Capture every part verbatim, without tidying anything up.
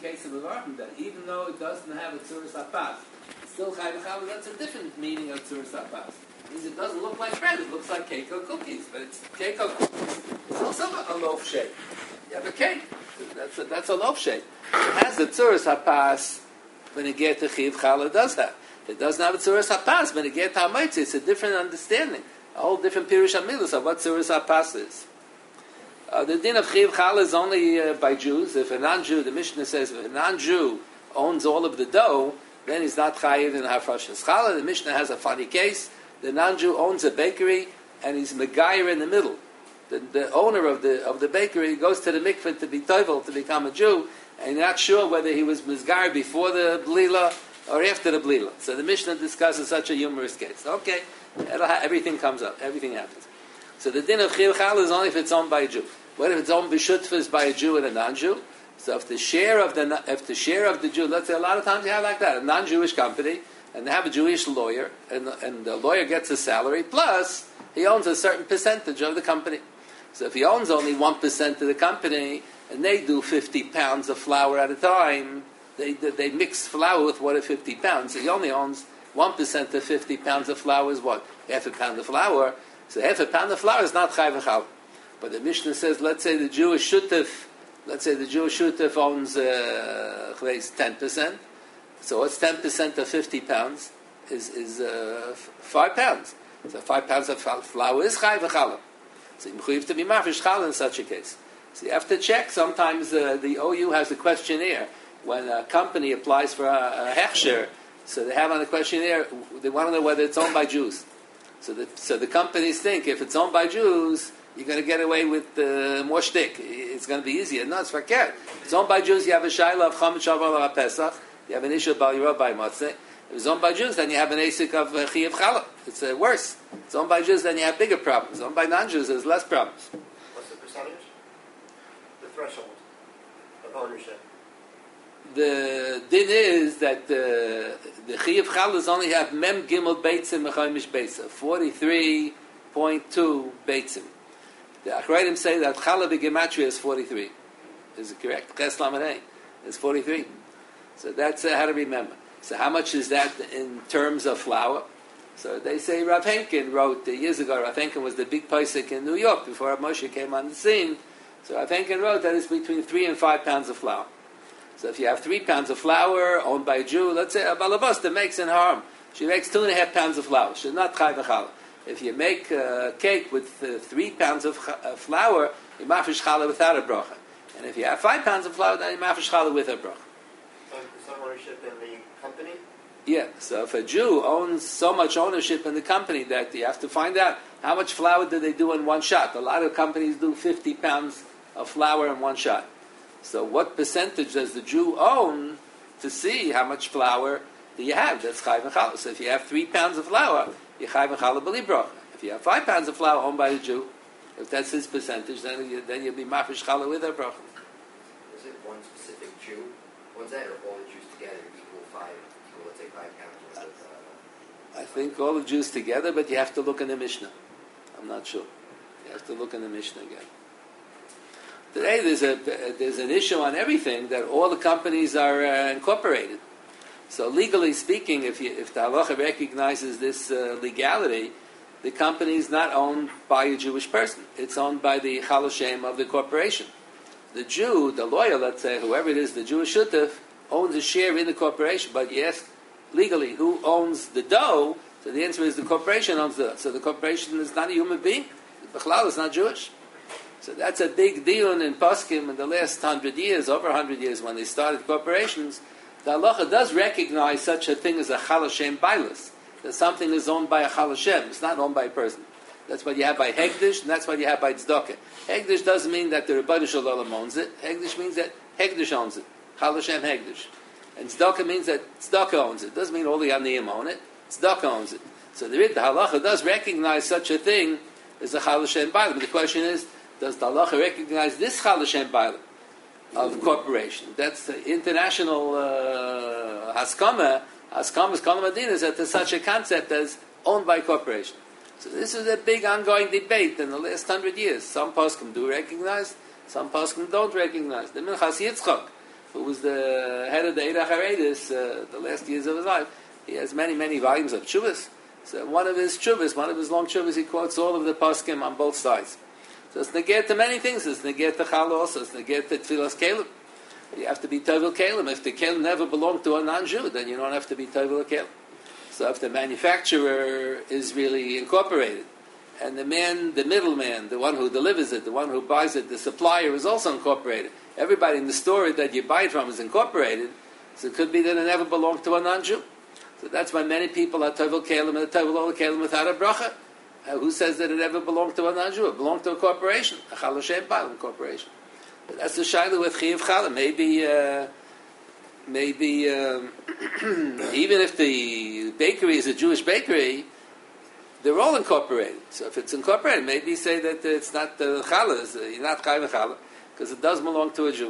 case of the Varchim, that even though it doesn't have a Tzuras HaPas, it's still Chai V'Chala, that's a different meaning of Tzuras HaPas. It means it doesn't look like bread, it looks like cake or cookies, but it's cake or cookies. It's also a loaf shape. You have a cake, that's a, that's a loaf shape. It has the Tzuras HaPas, when it gets to Chiv Chala, it does have. It doesn't have a Tzuras HaPas, when it gets to HaMaitzi, it's a different understanding, a whole different Pirush HaMilus of what Tzuras HaPas is. Uh, the din of Chiv Chala is only uh, by Jews. If a non-Jew, the Mishnah says, if a non-Jew owns all of the dough, then he's not chayiv in Hafrashas Chala. The Mishnah has a funny case. The non-Jew owns a bakery, and he's Megayer in the middle. The, the owner of the of the bakery goes to the mikveh to be toivel, to become a Jew, and you're not sure whether he was Mizgar before the Blila or after the Blila. So the Mishnah discusses such a humorous case. Okay, ha- everything comes up, everything happens. So the din of Chiv Chala is only if it's owned by a Jew. What if it's owned b'shutfas by a Jew and a non-Jew? So if the share of the if the share of the Jew, let's say a lot of times you have like that, a non-Jewish company, and they have a Jewish lawyer, and the, and the lawyer gets a salary, plus he owns a certain percentage of the company. So if he owns only one percent of the company, and they do fifty pounds of flour at a time, they they mix flour with what are fifty pounds. So he only owns one percent of fifty pounds of flour is what? Half a pound of flour. So half a pound of flour is not Chai V'Chala. But the Mishnah says, let's say the Jewish Shutef, let's say the Jewish Shutef owns uh, ten percent. So what's ten percent of fifty pounds? Is is uh, five pounds. So five pounds of flour is Chai V'Chala. So you have to be Mafresh Chala in such a case. So you have to check. Sometimes uh, the O U has a questionnaire. When a company applies for a, a hechsher, so they have on the questionnaire, they want to know whether it's owned by Jews. So the, so the companies think if it's owned by Jews, you're going to get away with uh, more shtick. It's going to be easier. No, it's fakir. If it's owned by Jews, you have a shayla of Chametz Shavar Pesach. You have an issue of Bal Yerah by Matzeh. If it's owned by Jews, then you have an asik of uh, Chiyav Chala. It's uh, worse. If it's owned by Jews, then you have bigger problems. If it's owned by non-Jews, there's less problems. What's the percentage? The threshold of ownership. The din is that uh, the Chiyav Chalas only have Mem Gimel Beitzim Mechaimish Beitza, forty-three point two Beitzim. The Achrayim say that Chala b'Gematria is forty-three. Is it correct? Ches Lamed Hey is forty-three. So that's uh, how to remember. So how much is that in terms of flour? So they say Rav Henkin wrote uh, years ago. Rav Henkin was the big posek in New York before Rav Moshe came on the scene. So Rav Henkin wrote that it's between three and five pounds of flour. So if you have three pounds of flour owned by a Jew, let's say a balabasta makes in harm. She makes two and a half pounds of flour. She's not Chai V'Chala. If you make a cake with uh, three pounds of uh, flour, you mafresh challah without a bracha. And if you have five pounds of flour, then you mafresh challah with a bracha. So some ownership in the company? Yeah. So if a Jew owns so much ownership in the company that you have to find out how much flour do they do in one shot. A lot of companies do fifty pounds of flour in one shot. So what percentage does the Jew own to see how much flour do you have? That's Chai V'Chala. So if you have three pounds of flour, you Chai V'Chala b'li bracha. If you have five pounds of flour owned by the Jew, if that's his percentage, then you, then you'll be mafresh challah with a bracha. Is it one specific Jew? What's that, or all the Jews together equal five? Equal, let's say, five pounds? With, uh, I think all the Jews together, but you have to look in the Mishnah. I'm not sure. You have to look in the Mishnah again. Today there's a there's an issue on everything that all the companies are uh, incorporated. So legally speaking, if you, if the halacha recognizes this uh, legality, the company is not owned by a Jewish person. It's owned by the Chal Hashem of the corporation. The Jew, the lawyer, let's say, whoever it is, the Jewish shutef, owns a share in the corporation. But yes, legally, who owns the dough? So the answer is the corporation owns the dough. So the corporation is not a human being. The Bechlal is not Jewish. So that's a big deal in Poskim in the last hundred years, over a hundred years, when they started corporations. The halacha does recognize such a thing as a Chal Hashem Bailas. That something is owned by a Chal Hashem. It's not owned by a person. That's what you have by Hegdish, and that's what you have by Tzedakah. Hegdish doesn't mean that the Rebbeinu Shalom owns it. Hegdish means that Hegdish owns it. Chal Hashem Hegdish. And Tzedakah means that Tzedakah owns it. It doesn't mean all the Aniyim own it. Tzedakah owns it. So the, the halacha does recognize such a thing as a Chal Hashem Bailam. But the question is, does the halacha recognize this Chal Hashem Bailam of corporation? That's the international uh, Haskama. Haskama's Kol Madina is that there's such a concept as owned by corporation. So this is a big ongoing debate in the last hundred years. Some poskim do recognize, some poskim don't recognize. The Minchas Yitzchak who was the head of the Eida Charedis, uh, the last years of his life, he has many, many volumes of tshuvas. So one of his tshuvas, one of his long tshuvas, he quotes all of the poskim on both sides. So it's negate to many things. It's negate to challah also. It's negate to tfilas kelim. You have to be tovel kelim. If the kelim never belonged to a non-Jew, then you don't have to be tovel kelim. So if the manufacturer is really incorporated, and the man, the middleman, the one who delivers it, the one who buys it, the supplier is also incorporated. Everybody in the store that you buy it from is incorporated, so it could be that it never belonged to a non-Jew. So that's why many people are tovel kelim and tovel all kelim without a bracha. Uh, who says that it ever belonged to a non-Jew? It belonged to a corporation, a Chal Hashem Ba'alim corporation. But that's the shayla with Chiyav Challah. Maybe, uh, maybe um, even if the bakery is a Jewish bakery, they're all incorporated. So if it's incorporated, maybe say that it's not the Challah, you're not Chayav Challah, because it does belong to a Jew.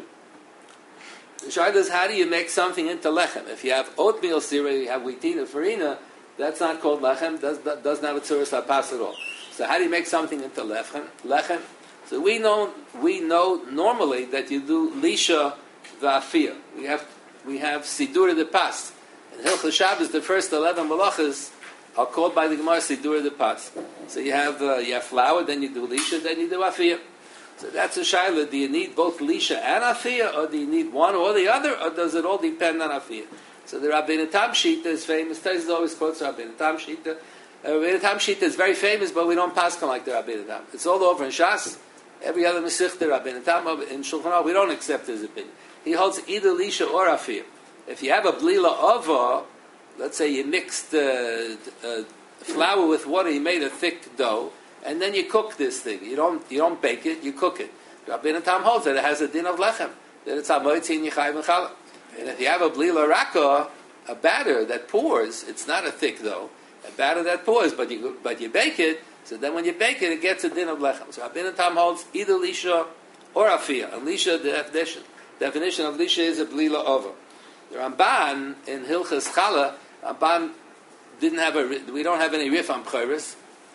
The shayla is, how do you make something into lechem? If you have oatmeal cereal, you have wheatina, farina, that's not called lechem, does, doesn't have a tzuras hapas at all. So how do you make something into lechem? Lechem. So we know we know normally that you do lisha va'afiyah. We have we have sidura de pas. In Hilchos Shabbos, the first eleven malachas are called by the Gemara sidura de pas. So you have uh, you have flour, then you do lisha, then you do afiyah. So that's a shayla. Do you need both lisha and afiyah, or do you need one or the other, or does it all depend on afiyah? So the Rabbeinu Tam Shita is famous. Taisus always quotes Rabbeinu Tam Shita. Uh, Rabbeinu Tam Shita is very famous, but we don't pass him like the Rabbeinu Tam. It's all over in Shas. Every other Masechta, Rabbeinu Tam, in Shulchan Aruch, we don't accept his opinion. He holds either lisha or afiyah. If you have a blila ova, let's say you mixed uh, uh, flour with water, you made a thick dough, and then you cook this thing. You don't you don't bake it, you cook it. Rabbeinu Tam holds that it has a din of lechem, that it's amoitzi and yichayv and challah. And if you have a blila raka, a batter that pours, it's not a thick dough, a batter that pours, but you but you bake it, so then when you bake it, it gets a din of lechem. So Rabbeinu Tam holds either lisha or afiyah. And lisha, the definition, definition of lisha is a blila over. The Ramban in Hilchas Challah, Ramban didn't have a, we don't have any riff on B'choros.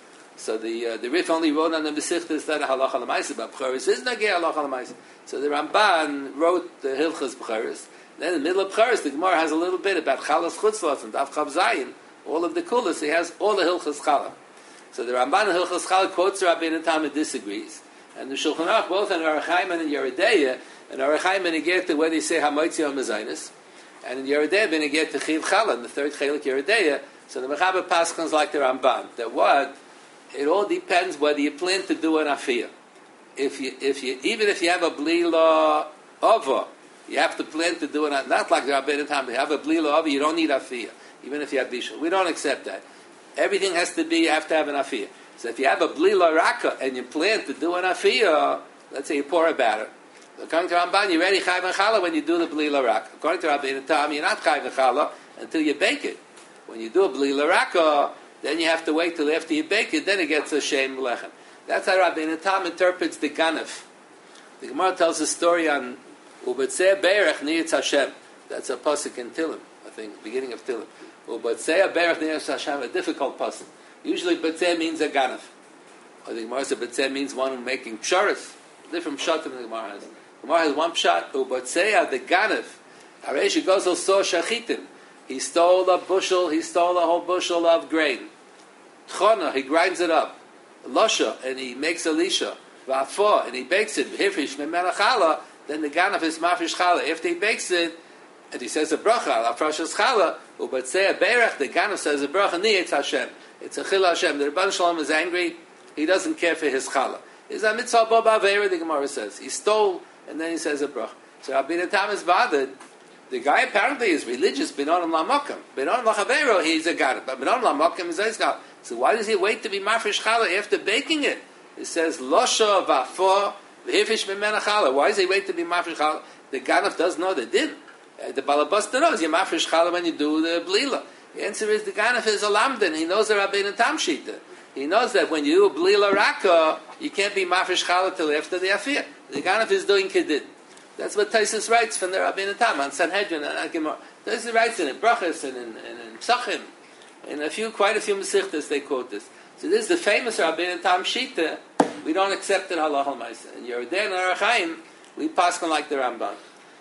So the uh, the Rif only wrote on the Mesechta that halacha l'maisa, but B'choros is nageh halacha l'maisa. So the Ramban wrote the Hilchas B'choros. Then in the middle of B'choros, the Gemara has a little bit about Chalas Chutzlos and Daf Chav Zayin, all of the Kulas. He has all the Hilchas Challah. So the Ramban in Hilchas Challah quotes Rabbeinu Tam and disagrees. And the Shulchan Aruch, both in Orach Chaim and in Yeridea, and Orach Chaim and Yeridea, where they say Hamoitzi HaMezainis, and in Yeridea, ben Yeridea to Chiv Challah, in the third Chelik Yeridea. So the Mechaber Paschans like the Ramban, that what? It all depends whether you plan to do an afiyah. If you, if you, even if you have a blila ova, you have to plan to do it. Not like the Rabbeinu Tam. You have a blila ova, you don't need afiyah, even if you have bishul. We don't accept that. Everything has to be. You have to have an afiyah. So if you have a blila raka and you plan to do an afiyah, let's say you pour a batter. According to Ramban, you're ready chayv and challah when you do the blila raka. According to Rabbeinu Tam, you're not chayv and challah until you bake it. When you do a blila raka, then you have to wait till after you bake it, then it gets a shem lechem. That's how Rabbeinu Tam interprets the ganef. The Gemara tells a story on Ubetzeh Be'erech Niyitz Hashem. That's a pasuk in Tilim, I think, beginning of Tilim. Ubetzeh Be'erech Niyitz Hashem, a difficult pasuk. Usually Betzeh means a ganef. Or the Gemara says Betzeh means one making psharas. Different pshat than the Gemara has. The Gemara has one pshat, Ubetzeh the ganef. Areshi goes also shachitim. He stole a bushel, he stole a whole bushel of grain. Tchona, he grinds it up. Losha, and he makes a lisha. Va'afo, and he bakes it. Hifish memela challah, then the ganaf is mafish challah. After he bakes it, and he says a bracha, la frashas challah, ubatzeh beirach, the ganaf says a bracha, niyetz Hashem. It's a chil Hashem. The Rebbeinu Shalom is angry, he doesn't care for his challah. It's a mitzvah bo ba'avera, the Gemara says. He stole, and then he says a bracha. So Rabbeinu Tam is bothered. The guy apparently is religious, Binonim Lamakam. Binonim Lachavero, he's a god. But Binonim Lamakam is a god. So why does he wait to be Mafresh Challah after baking it? It says, Losha Vafo V'hifish Mimena Challah. Why does he wait to be Mafresh Challah? The Ganef does know the din. Uh, the Balabasta knows you're Mafresh Challah when you do the Blila. The answer is the Ganef is a Lamdan. He knows the Rabbeinu Tam Shita. He knows that when you do Blila Raka, you can't be Mafresh Challah till after the Afir. The Ganef is doing Kedid. That's what Taisus writes from the Rabbeinu Tam on Sanhedrin and Gemara. Taisus writes in Brachas and in, in, in Psachim, in a few, quite a few Mesichtas they quote this. So this is the famous Rabbeinu Tam Shita. We don't accept it halacha l'maisa. In Yeridei and Orach Chaim, we pass on like the Ramban.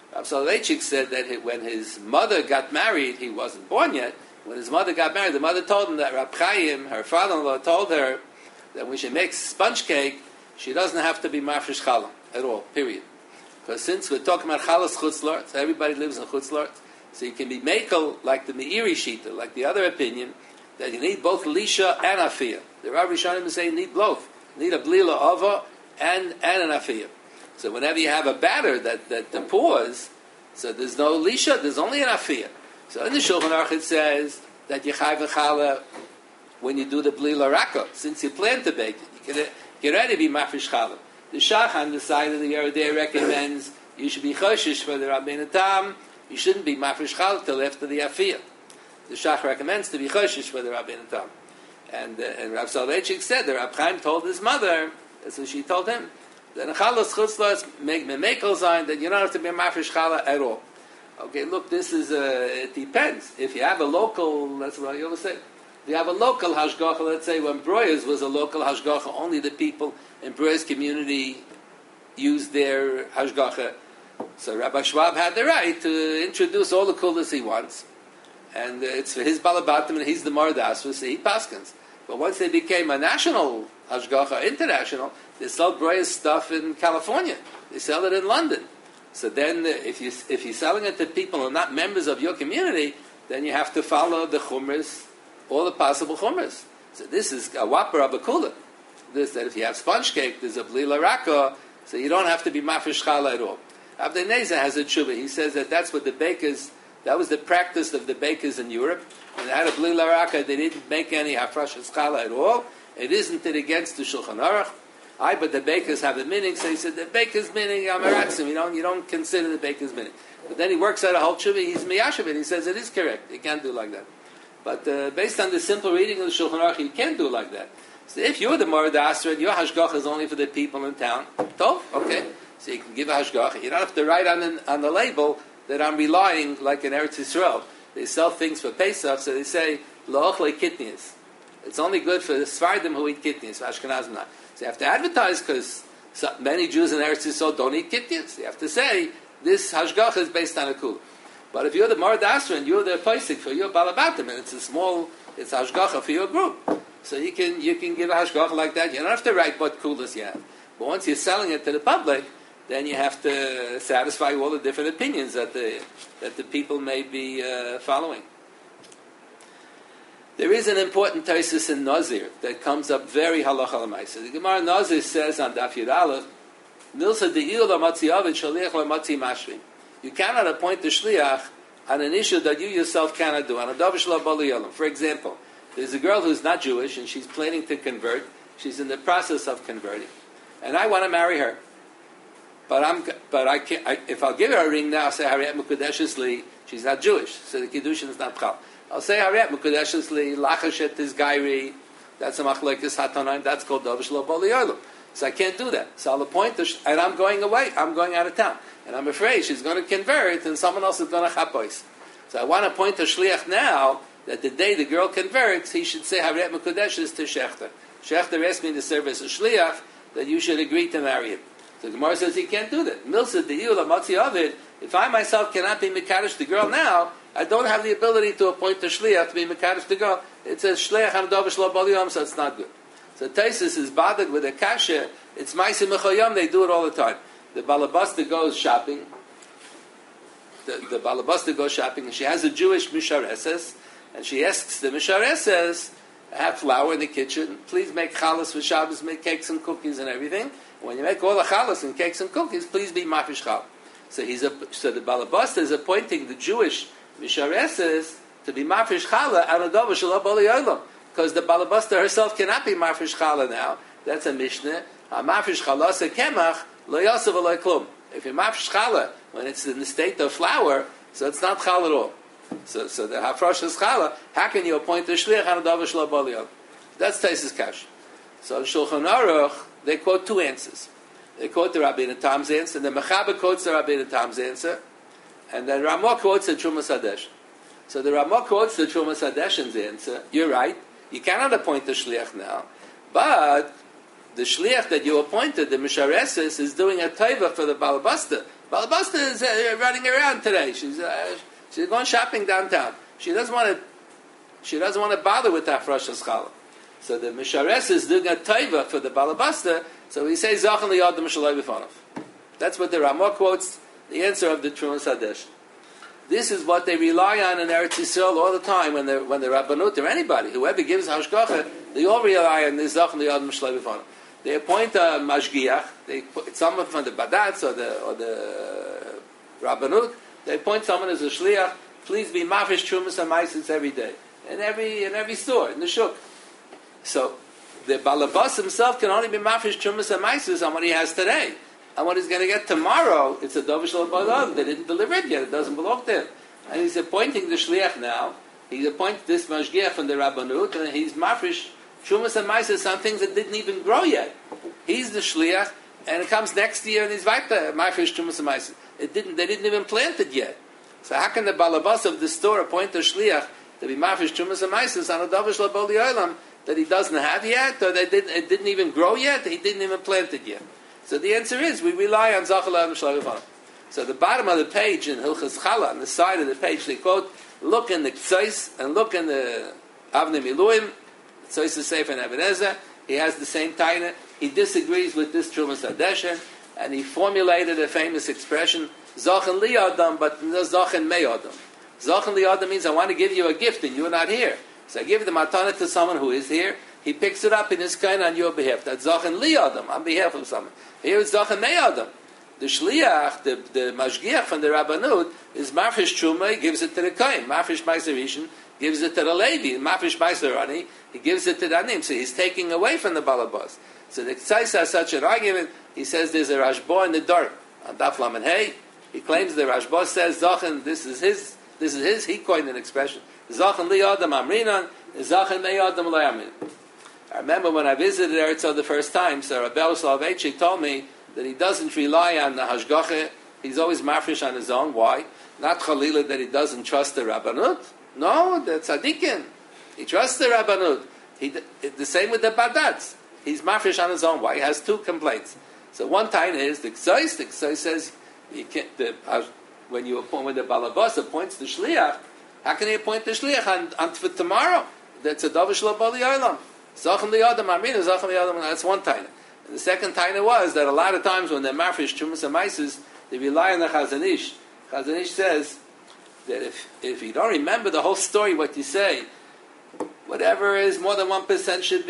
Rav Soloveitchik said that he, when his mother got married, he wasn't born yet. When his mother got married, the mother told him that Rab Chaim, her father-in-law, told her that when she makes sponge cake, she doesn't have to be mafresh challah at all, period. Because since we're talking about chalas chutzlart, so everybody lives in chutzlart, so you can be makel like the Meiri Shita, like the other opinion, that you need both lisha and afiyah. The Rav Rishonim is saying you need both. You need a blila ava and, and an afiyah. So whenever you have a batter that, that the pours, so there's no lisha, there's only an afiyah. So in the Shulchan Aruch it says that you chayv challah when you do the blila raka. Since you plan to bake it, you can, you can already be mafresh challah. The Shachan, the side of the Yoreh De'ah, recommends you should be choshish for the Rabbeinu Tam. You shouldn't be mafresh challah till after the afiyah. The Shach recommends to be choshish for the Rabbeinu Tam. And, uh, and Rav Soloveitchik said that Rab Chaim told his mother, that's what she told him, that in chalas chutzlas make memekel zayin, that you don't have to be mafresh challah at all. Okay, look, this is, uh, it depends. If you have a local, that's what I always say, if you have a local hashgacha, let's say when Broyes was a local hashgacha, only the people in Broyes community used their hashgacha. So Rabbi Schwab had the right to introduce all the kulas he wants. And uh, it's for his balabatim, and he's the Mardasva, so he paskins. But once they became a national hashgacha, international, they sell Broyes stuff in California. They sell it in London. So then, uh, if, you, if you're selling it to people who are not members of your community, then you have to follow the chumras, all the possible chumras. So this is a whopper of a kula. This, that if you have sponge cake, there's a blila raka, so you don't have to be mafresh challah at all. Abdei Neza has a tshuva. He says that that's what the bakers, that was the practice of the bakers in Europe. When they had a blila raka, they didn't make any hafrashas challah at all. It isn't it against the Shulchan Aruch. I, but the bakers have the meaning, so he said, the baker's meaning, Amaratzim, you don't, you don't consider the baker's meaning. But then he works out a whole tshuva, he's miyashavit, he says it is correct, you can't do like that. But uh, based on the simple reading of the Shulchan Aruch, you can't do like that. So if you're the Morad Asra, and your hashgacha is only for the people in town, tov, okay, so you can give a hashgacha. You don't have to write on the, on the label that I'm relying, like in Eretz Yisrael. They sell things for Pesach, so they say, lo'ochle kitnias. It's only good for the Sfardim who eat kitnias, Ashkenazim not. So you have to advertise, because so many Jews in Eretz Yisrael don't eat kitnias. You have to say, this hashgacha is based on a kula. But if you're the Morad Asra and you're the Pesach for your balabatim, and it's a small, it's hashgacha for your group, so you can you can give a hashgacha like that. You don't have to write what kulas you have. But once you're selling it to the public, then you have to satisfy all the different opinions that the that the people may be uh, following. There is an important taisus in Nazir that comes up very halacha l'maisa. The Gemara Nazir says on Daf Yud Aleph, Milsa de'il l'matzi avid shaliach l'matzi mashvim. You cannot appoint the shliach on an issue that you yourself cannot do. On a davar shelo bali yolam. For example, there's a girl who's not Jewish and she's planning to convert. She's in the process of converting, and I want to marry her. But I'm, but I can't. I, if I'll give her a ring now, I'll say Hariyat Mukadeshes Li. She's not Jewish, so the kiddushin is not chal. I'll say Hariyat Mukadeshes Li Lachashet is Gairi. That's a machlekes hatanayim. That's called davar shelo bali yolam. So I can't do that. So I'll appoint her, and I'm going away. I'm going out of town, and I'm afraid she's going to convert, and someone else is going to chapois. So I want to appoint a shliach now, that the day the girl converts, he should say Hariyat Mukadeshes to Shechter. Shechter asked me to serve as a shliach, that you should agree to marry him. So the Gemara says he can't do that. Milsa de'il l'matzi avid. If I myself cannot be mekadosh the girl now, I don't have the ability to appoint a shliach to be mekadosh the girl. It says shliach am davar shelo bali yolam, so it's not good. So Taisus is bothered with a kasha. It's ma'aseh mechoyam. They do it all the time. The balabasta goes shopping. The, the balabasta goes shopping, and she has a Jewish mishareses, and she asks the mishareses, I have flour in the kitchen. Please make chalas for Shabbos, make cakes and cookies and everything. When you make all the chalas and cakes and cookies, please be mafish chal. So he's a, so the balabasta is appointing the Jewish mishareses to be mafish chala on a davar shelo bali yolam, because the balabasta herself cannot be mafish chala now. That's a mishnah. Mafish chala se kemach lo yasav lo klum. If you're mafish chala when it's in the state of flour, so it's not chal at all. So, so the hafrosh is chala. How can you appoint a shliach on a davar shelo bali yolam? That's Taisus Kash. So Shulchan Aruch, they quote two answers. They quote the Rabbeinu Tam's answer, and the Mechaber quotes the Rabbeinu Tam's answer, and then Ramah quotes the Trumas Hadesh. So the Ramah quotes the Trumas Hadeshin's answer. You're right. You cannot appoint the shliach now, but the shliach that you appointed, the mishareses, is doing a taiva for the balabasta. Balabasta is uh, running around today. She's uh, she's going shopping downtown. She doesn't want to. She doesn't want to bother with that Rosh Hashanah. So the Mishares is doing a taiva for the Balabasta. So he says Zachan liyadam shalai b'fanav. That's what the Ramah quotes. The answer of the Trumas Hadesh. This is what they rely on in Eretz Yisrael all the time when they're when the Rabbanut or anybody whoever gives hashgacha, they all rely on this Zachan liyadam shalai b'fanav. They appoint a mashgiach. They put someone from the Badatz or the or the Rabbanut. They appoint someone as a shliach. Please be mafish trumas and maisis every day in every in every store in the shuk. So the balabas himself can only be mafish trumas and maisis on what he has today. And what he's going to get tomorrow, it's a dovish l'balav. They didn't deliver it yet. It doesn't belong to him. And he's appointing the shliach now. He's appointed this mashgiach from the Rabbanut, and he's mafish trumas and maisis on things that didn't even grow yet. He's the shliach, and it comes next year, and he's vaita mafish trumas and maisis. It didn't. They didn't even plant it yet. So how can the balabas of the store appoint a shliach to be mafish trumas and maisis on a dovish l'bali olam that he doesn't have yet, or that didn't, it didn't even grow yet? He didn't even plant it yet. So the answer is we rely on Zachal Adam Shalai. So the bottom of the page in Hilchas Chala, on the side of the page, they quote, look in the Ktsois and look in the Avnei Miluim. Ktsois is Sefer and Ebenezer. He has the same taina. He disagrees with this Trumas Hadeshen, and he formulated a famous expression, Zachan Li Adam, but no Zachan Mei Adam. Zachan Li Adam means I want to give you a gift and you're not here. So I give the matana to someone who is here. He picks it up in his kind on your behalf. That's Zachan Li Adam, on behalf of someone. Here it's Zachan Mei Adam. The Shliach, the, the Mashgiach from the Rabbanut, is Mafish Truma, he gives it to the Kohen. Mafish Meiser Rishon gives it to the Levi. Mafish Meiser Rani, he gives it to the Anim. So he's taking away from the Balabas. So the Ktsois has such an argument. He says there's a Rashba in the dark. On Daf Lamed Hey, he claims the Rashba says Zachan, this is his, this is his, he coined an expression. Zachan Li Adam Amrinan, Zachan Mei Adam Lo Yamin. I remember when I visited Eretz the first time, so Rabbi Soloveitchik told me that he doesn't rely on the hashgacha. He's always mafresh on his own. Why? Not chalila that he doesn't trust the Rabbanut. No, the tzaddikin. He trusts the Rabbanut. He, the same with the Badatz. He's mafresh on his own. Why? He has two complaints. So one time is the Ktsois. The Ktsois says you can't, the, uh, when you appoint, when the Balabas appoints the Shliach, how can he appoint the Shliach on, on for tomorrow? That's a Dovish Lo Bali Olam. Zachan Li Adam Amrina, Zachan Li Adam. That's one taina. And the second taina was that a lot of times when they're mafresh trumas and maises, they rely on the Chazon Ish. Chazon Ish says that if if you don't remember the whole story, what you say, whatever is more than one percent should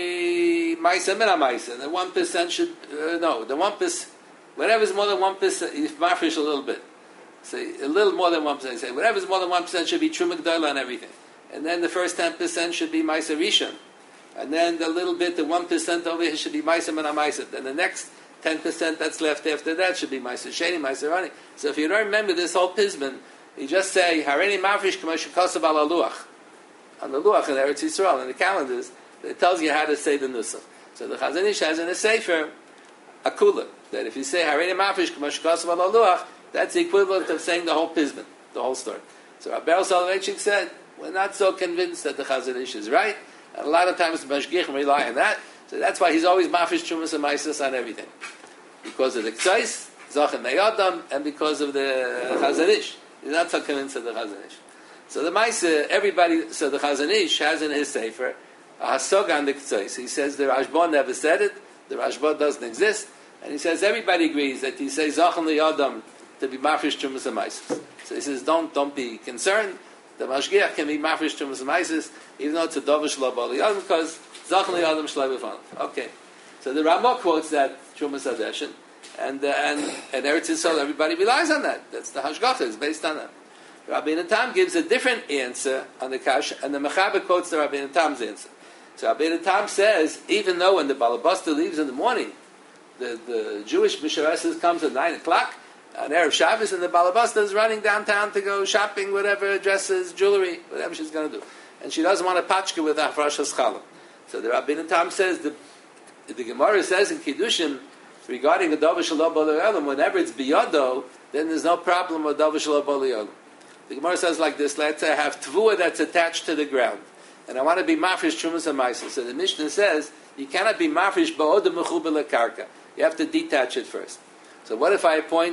be ma'isa mina ma'isa. The one percent should uh, no, the one percent whatever is more than one percent, you mafresh a little bit. Say a little more than one percent. Say whatever is more than one percent should be truma gdola and everything. And then the first ten percent should be ma'isa rishon. And then the little bit, the one percent over here should be Maisa Mana Maisa. Then the next ten percent that's left after that should be Maisa Sheni, Maisa Rani. So if you don't remember this whole Pizman, you just say, Hareini Mafresh K'moshe Kosav Ala Luach. On the Luach in Eretz Yisrael, in the calendars, it tells you how to say the Nusach. So the Chazon Ish has in a Sefer, a Kula, that if you say Hareini Mafresh K'moshe Kosav Ala Luach, that's the equivalent of saying the whole Pizman, the whole story. So Rabbi Soloveitchik said, we're not so convinced that the Chazon Ish is right. And a lot of times the Mashgiachim rely on that. So that's why he's always mafish trumas and maisis on everything. Because of the Ktsois, Zachan Mei Adam, and because of the Chazon Ish. He's not so convinced of the Chazon Ish. So the Maisa, everybody, so the Chazon Ish has in his Sefer a Hasog on the Ktsois. He says the Rashba never said it, the Rashba doesn't exist, and he says everybody agrees that he says Zachan Li Adam to be mafish trumas and maisis. So he says don't, don't be concerned. The Mashgiach can be mafresh trumas and maisis, even though it's a dovish lo bali adam, because zachan li adam shlei b'fanav. Okay, so the Ramah quotes that trumas hadeshen, and uh, and and Eretz Yisrael, everybody relies on that. That's the hashgacha is based on that. Rabbi Natam gives a different answer on the kash, and the Mechaber quotes the Rabbi Natam's answer. So Rabbi Natam says, even though when the Balabasta leaves in the morning, the the Jewish Mishareses comes at nine o'clock. On Erev Shabbos, and the Balabasta is running downtown to go shopping, whatever, dresses, jewelry, whatever she's going to do. And she doesn't want a patchka with Afrashas Challah. So the Rabbi Natam says, the, the Gemara says in Kiddushin, regarding the Dovish Lo Bali Olam, whenever it's biyado, then there's no problem with Dovish Lo Bali Olam. The Gemara says like this, let's say I have tvua that's attached to the ground, and I want to be mafresh trumas and maisis. So the Mishnah says, you cannot be mafresh ba'odim mechuber lekarka. You have to detach it first. So what if I appoint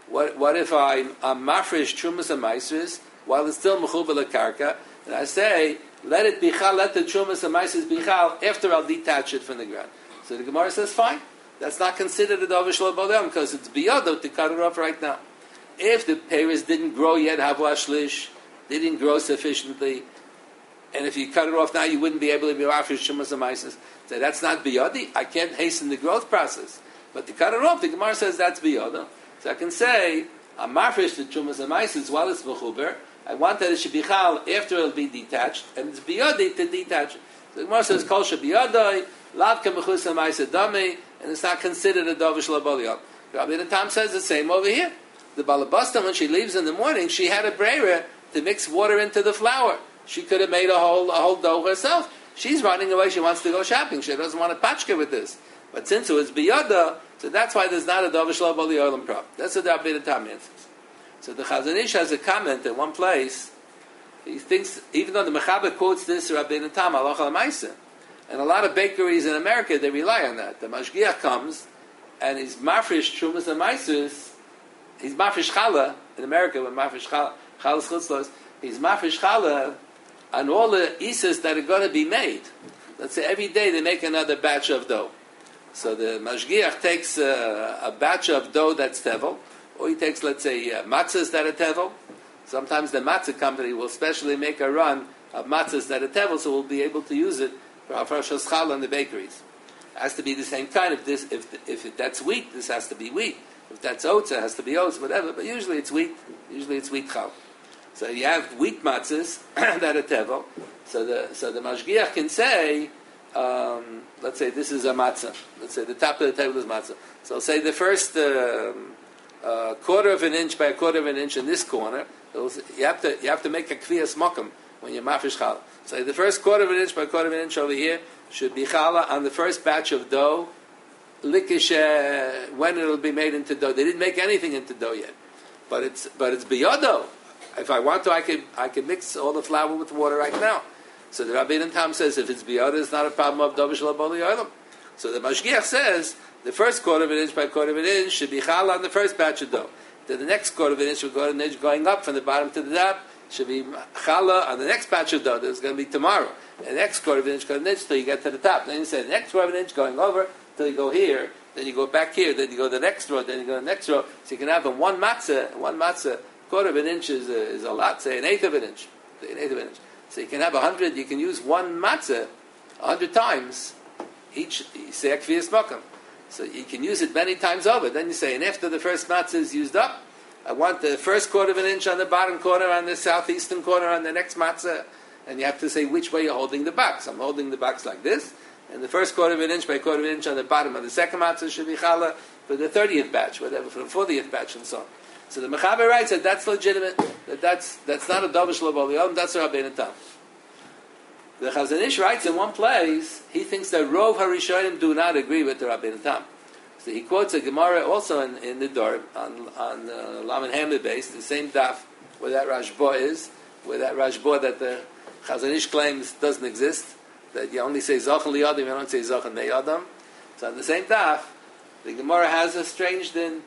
What what if I'm, I'm mafresh trumas and maisers while it's still mechuber lekarka, and I say, let it bichal, let the trumas and maisers bichal after I'll detach it from the ground. So the Gemara says, fine. That's not considered a davar shelo b'olam because it's biyado to cut it off right now. If the pears didn't grow yet, havla shlish, they didn't grow sufficiently, and if you cut it off now, you wouldn't be able to be mafresh trumas and maisers. So that's not biyadi. I can't hasten the growth process. But to cut it off, the Gemara says that's biyado. So I can say, I'm mafresh the trumas and maisers while it's mechuber. I want that it should be chal after it'll be detached, and it's biyadi to detach it. So the Gemara says, kol shebiyadai, lav kemechus and maiser dami, and it's not considered a davar shelo b'olam. Rabbi Tam says the same over here. The balabasta, when she leaves in the morning, she had a breira to mix water into the flour. She could have made a whole a whole dough herself. She's running away. She wants to go shopping. She doesn't want to patchka with this. But since it was biyada, so that's why there's not a davar shelo b'olam problem. That's what the Rabbi Tam answers. So the Chazon Ish has a comment in one place. He thinks, even though the Mechaber quotes this Rabbi Tam halacha l'maaseh, and a lot of bakeries in America they rely on that. The mashgiach comes and he's mafresh trumas and maasers. He's mafresh challah in America when mafresh challah challah chutzlos. He's mafresh challah on all the isas that are going to be made. Let's say every day they make another batch of dough. So the mashgiach takes a, a batch of dough that's tevel. Or he takes, let's say, uh, matzahs that are tevel. Sometimes the matzah company will specially make a run of matzahs that are tevel, so we'll be able to use it for Hafrashas Challah in the bakeries. It has to be the same kind. If this, if if it, that's wheat, this has to be wheat. If that's oats, it has to be oats, whatever. But usually it's wheat. Usually it's wheat chal. So you have wheat matzahs that are tevel. So the so the mashgiach can say, um, let's say this is a matzah. Let's say the top of the table is matzah. So I'll say the first. Um, Uh, quarter of an inch by a quarter of an inch in this corner. Those, you have to you have to make a kviyas mokum when you're mafresh challah. So the first quarter of an inch by a quarter of an inch over here should be challah on the first batch of dough. Likish uh, when it'll be made into dough. They didn't make anything into dough yet, but it's but it's biyodo. If I want to, I could I could mix all the flour with water right now. So the Rabbi Tam says if it's biyodo, it's not a problem of davar shelo b'olam. So the mashgiach says. The first quarter of an inch by a quarter of an inch should be challah on the first batch of dough. Then the next quarter of an inch, quarter of an inch going up from the bottom to the top, should be challah on the next batch of dough. That's going to be tomorrow. And the next quarter of an inch, quarter of an inch, till you get to the top. Then you say the next quarter of an inch going over, till you go here. Then you go back here. Then you go to the next row. Then you go to the next row. So you can have in one matzah, one matzah, quarter of an inch is a, is a lot. Say an eighth of an inch. Say an eighth of an inch. So you can have a hundred. You can use one matzah a hundred times. Each say a kviyas makam. So you can use it many times over. Then you say, and after the first matzah is used up, I want the first quarter of an inch on the bottom corner, on the southeastern corner, on the next matzah. And you have to say which way you're holding the box. I'm holding the box like this. And the first quarter of an inch by quarter of an inch on the bottom of the second matzah should be challah for the thirtieth batch, whatever, for the fortieth batch, and so on. So the Mechaber writes that that's legitimate. That that's, that's not a davar shelo b'olam. That's a Rabbeinu Tam. The Chazon Ish writes in one place, he thinks that Rov HaRishonim do not agree with the Rabbeinu Tam. So he quotes a Gemara also in, in the Dor, on, on uh, Laman Hamid base, the same daf where that Rashba is, where that Rashba that the Chazon Ish claims doesn't exist, that you only say Zochen Liyadim, you don't say Zochen Meyadam. So on the same daf, the Gemara has a strange din.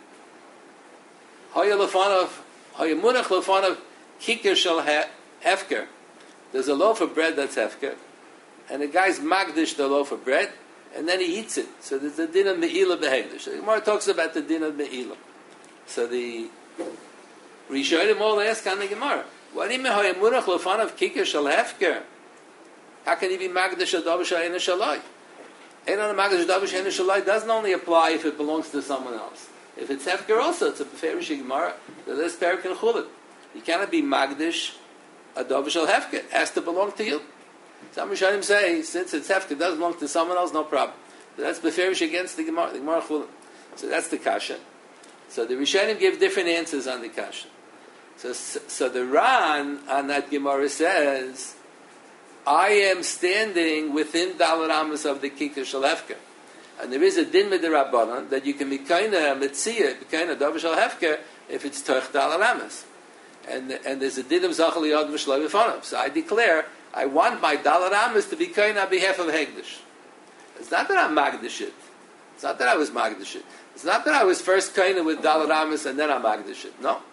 Hoya Lefanov, Hoya Munach Lefanov, Kikir Shal Hefker. There's a loaf of bread that's hefker, and the guy's magdish the loaf of bread, and then he eats it. So there's the din of me'ilah behegdish. The Gemara talks about the din of me'ilah. So the Rishonim all ask on the Gemara, what do you mean hoyamurach lefanav kikir shal hefker? How can he be magdish a davar she'eino shalai? Eino magdish davar she'eino shalai doesn't only apply if it belongs to someone else. If it's hefker also, it's a beferish Gemara. The list perik and chulin. You cannot be magdish a davar shel hefker. It has to belong to you. Some Rishonim say, since it's hefker, it doesn't belong to someone else, no problem. But that's beferish against the Gemara. The Gemara chulin. So that's the kasha. So the Rishonim give different answers on the kasha. So, so the Ran on that Gemara says, I am standing within Dalar Amos of the Kikar Shel Hefker. And there is a din with the Rabbanon that you can be kind of Metzia, be kind of Davar Shel Hefker, if it's Toch Dalar Amos. And, and there's a din of Zachal Yod V'Shloi V'Fonav. So I declare, I want my Dalar Amos to be kind on behalf of Hegdish. It's not that I'm Magdish it. It's not that I was magdish it. It's not that I was first kaina with Dalad Amis and then I magdish it. No.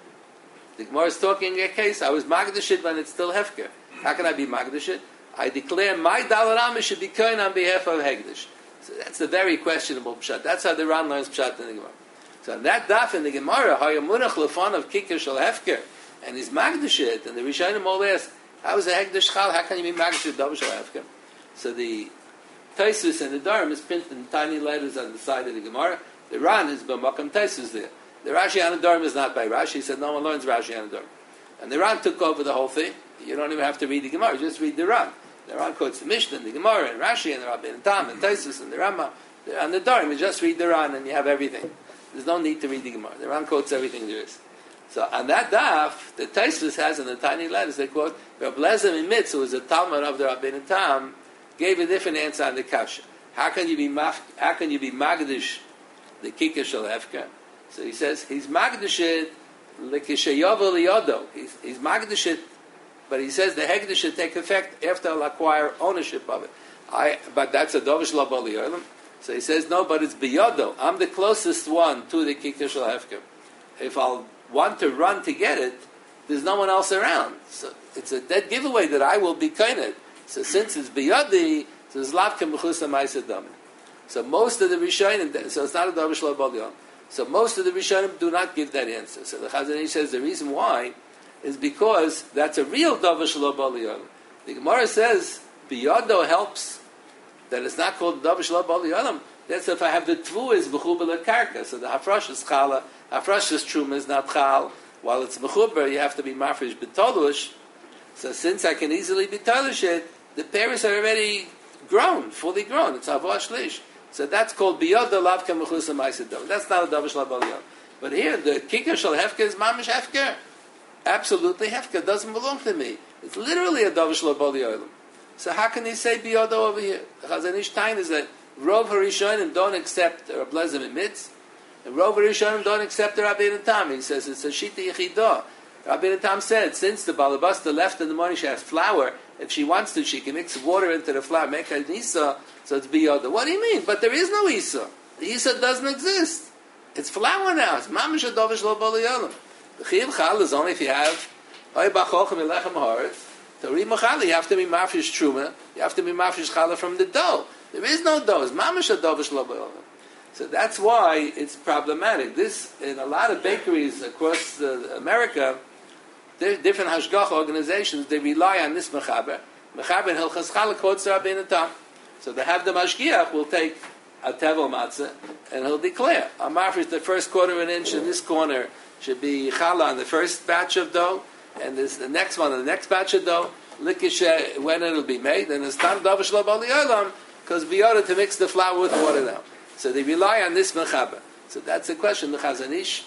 The Gemara is talking in a case, I was magdish it when it's still hefker. How can I be magdish it? I declare my Dalad Amis should be kaina on behalf of Hegdish. So that's a very questionable pshat. That's how the Ran learns pshat in the Gemara. So on that daf in the Gemara, Hayamunach lefan of kikar shel hefker, and he's magdish it, and the Rishonim all ask, how is a Hegdish chal? How can you be magdish it double shel hefker? So the Taisus and the Dharam is printed in tiny letters on the side of the Gemara. The Ran is b'makam Taisus there. The Rashi and the Dharam is not by Rashi. He said no one learns Rashi and the Dharam. And the Ran took over the whole thing. You don't even have to read the Gemara. Just read the Ran. The Ran quotes the Mishnah and the Gemara and Rashi and the Rabbi and Tam and Taisus and the Rama and the Dharam. You just read the Ran and you have everything. There's no need to read the Gemara. The Ran quotes everything there is. So on that daf, the Taisus has in the tiny letters, they quote, Reb Lezer Mimitz, who was a Talmud of the Rabbi and Tam, gave a different answer on the kasha. How can you be maf- how can you be magdish the kikar shel hefker? So he says he's magdish it l'kishayovel liyodo. He's he's magdish it, but he says the hegdish should take effect after I'll acquire ownership of it. I but that's a dovish labolim. So he says no, but it's biyodo. I'm the closest one to the kikar shel hefker. If I'll want to run to get it, there's no one else around. So it's a dead giveaway that I will be kained. So since it's biyadi, so it's lavka mechusa ma'aseh damim. So most of the Rishonim, so it's not a davar shelo b'alyon. So most of the Rishonim do not give that answer. So the Chazon Ish says the reason why is because that's a real davar shelo b'alyon. The Gemara says biyado helps that it's not called davar shelo b'alyon. That's if I have the tvu is b'chubel karka. So the hafrash is chala, hafrash is truma is not chal. While it's mechuber, you have to be mafresh b'tolush. So since I can easily be tolush it, the parents are already grown, fully grown. It's avosh shlish. So that's called biyod lavka mechusa ma'aseh damim. That's not a davar shel b'alyon. But here, the kikar shel hefker is mamish hefker. Absolutely hefker. Doesn't belong to me. It's literally a davar shel b'alyon. So how can he say biyodo over here? The Chazon Ish Tain is that Rov HaRishonim don't accept Reb Lezer Mimitz, and Rov HaRishonim don't accept the Rabbi Tam. He says it's a shita yichidah. Rabbi Tam said, since the balabasta left in the morning, she has flour. If she wants to, she can mix water into the flour, make an isa, so it's biyoda. What do you mean? But there is no isa. The isa doesn't exist. It's flour now. It's mamish adovish lo b'aliyolem. The chiyuv chal is only if you have oy b'cholchem elechem haaretz. To read machal, you have to be mafish truma. You have to be mafish challah from the dough. There is no dough. It's mamish adovish lo b'aliyolem. So that's why it's problematic. This, in a lot of bakeries across uh, America, different hashgacha organizations, they rely on this mechaber. Mechaber and Hilchas Challah quotes Rabbeinu Tam. So they have the mashgiach will take a tevel matzah and he'll declare, Amafrish, the first quarter of an inch in this corner should be challah on the first batch of dough, and this the next one on the next batch of dough, likish when it'll be made, and it's tam davish lo b'aliyolem, because biyada to mix the flour with water now. So they rely on this mechaber. So that's the question. The Chazon Ish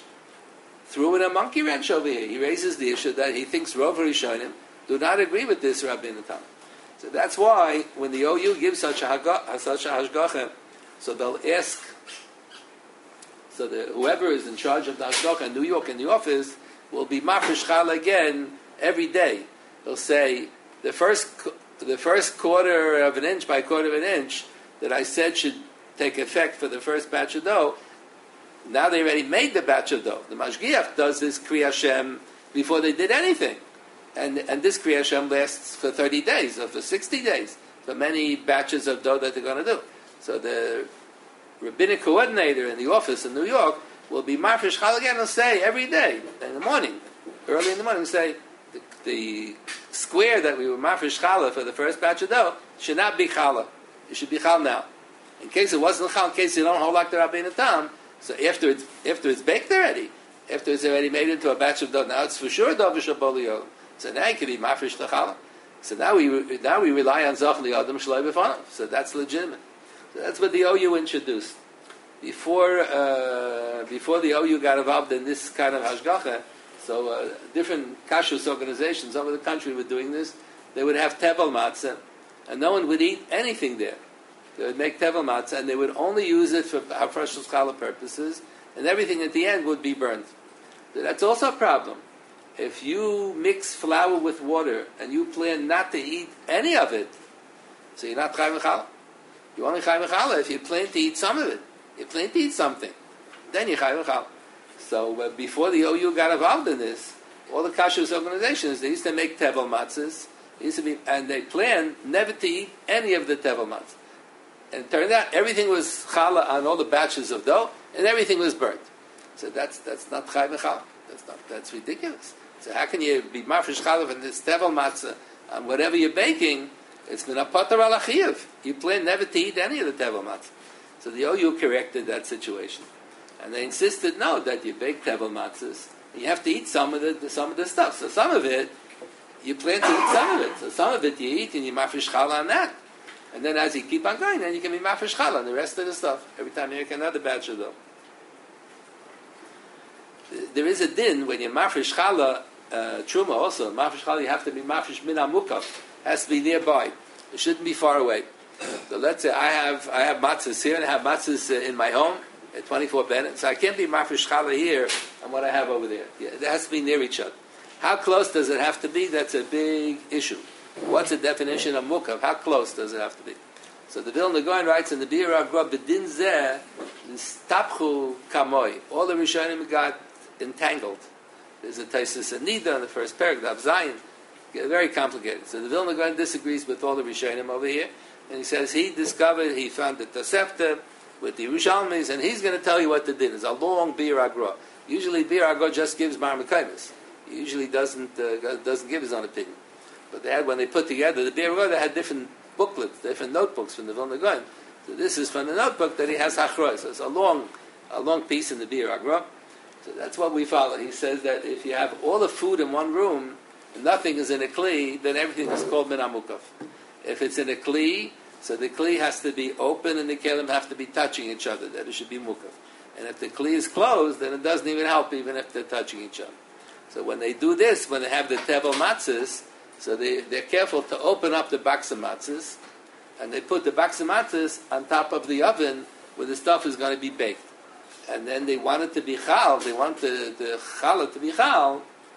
threw in a monkey wrench over here. He raises the issue that he thinks Rov HaRishonim do not agree with this Rabbeinu Tam. So that's why when the O U gives such a haga, such a hashgacha, so they'll ask, so the, whoever is in charge of the hashgacha in New York in the office will be mafresh challah again every day. They'll say the first the first quarter of an inch by quarter of an inch that I said should take effect for the first batch of dough. Now they already made the batch of dough. The mashgiach does this Kriya Hashem before they did anything. And and this Kriya Hashem lasts for thirty days or for sixty days, for many batches of dough that they're going to do. So the rabbinic coordinator in the office in New York will be Mafresh Challah again and say every day, in the morning, early in the morning, say, the, the square that we were Mafresh Challah for the first batch of dough should not be Challah. It should be Chal now. In case it wasn't Chal, in case you don't hold like the Rabbeinu Tam, so after it's, after it's baked already, after it's already made into a batch of dough, now it's for sure Dovish Aboliyol. So now it can be Mafresh Challah. So now we now we rely on Zach Li'adam Shloi B'Fanav. So that's legitimate. So that's what the O U introduced. Before uh, before the O U got involved in this kind of hashgacha, so uh, different kashrus organizations over the country were doing this. They would have tevel matzah, and no one would eat anything there. They would make tevel matzah, and they would only use it for hafresh challah purposes, and everything at the end would be burned. So that's also a problem. If you mix flour with water and you plan not to eat any of it, so you're not chayim challah. You only chayim challah if you plan to eat some of it. You plan to eat something. Then you chayv v'chal. So uh, before the O U got involved in this, all the kashrus organizations, they used to make tevel matzahs, used to be, and they planned never to eat any of the tevel matzahs. And it turned out everything was challah on all the batches of dough, and everything was burnt. So that's that's not chayv v'chal. That's not that's ridiculous. So how can you be mafresh challah in this tevel matzah on whatever you're baking? It's been a potter al achiyuv. You plan never to eat any of the tevel matzah. So the O U corrected that situation, and they insisted no, that you bake tevel matzahs, you have to eat some of the some of the stuff. So some of it you plan to eat some of it. So some of it you eat and you mafresh challah on that, and then as you keep on going, then you can be mafresh challah on the rest of the stuff. Every time you make another batch of dough. There is a din when you mafresh challah uh, truma also. Mafresh challah you have to be mafresh min hamukaf. Has to be nearby. It shouldn't be far away. So let's say I have I have matzahs here and I have matzahs uh, in my home at twenty-four Bennett. So I can't be mafresh challah here and what I have over there. Yeah, it has to be near each other. How close does it have to be? That's a big issue. What's the definition of mukav? How close does it have to be? So the Vilna Gaon writes in the Bir Agro Bedin Zeh Nistapchu Kamoi. All the Rishonim got entangled. There's a Taisus Anida in the first paragraph, Zion. Very complicated. So the Vilna Gaon disagrees with all the Rishonim over here, and he says he discovered, he found the Tosefta with the Yerushalmis, and he's going to tell you what the din is. A long Bir Agro. Usually Bir Agro just gives Mar Mekaymis. He usually doesn't uh, doesn't give his own opinion. But they had, when they put together the Bir Agro, they had different booklets, different notebooks from the Vilna Gaon. So this is from the notebook that he has Hachroy. So it's a long, a long piece in the Bir Agro. So that's what we follow. He says that if you have all the food in one room, nothing is in a kli, then everything is called min hamukaf. If it's in a kli, so the kli has to be open and the kelim have to be touching each other. That it should be mukaf. And if the kli is closed, then it doesn't even help, even if they're touching each other. So when they do this, when they have the tevel matzahs, so they, they're careful to open up the baksa matzahs, and they put the baksa matzahs on top of the oven where the stuff is going to be baked. And then they want it to be chal, they want the, the challah to be chal,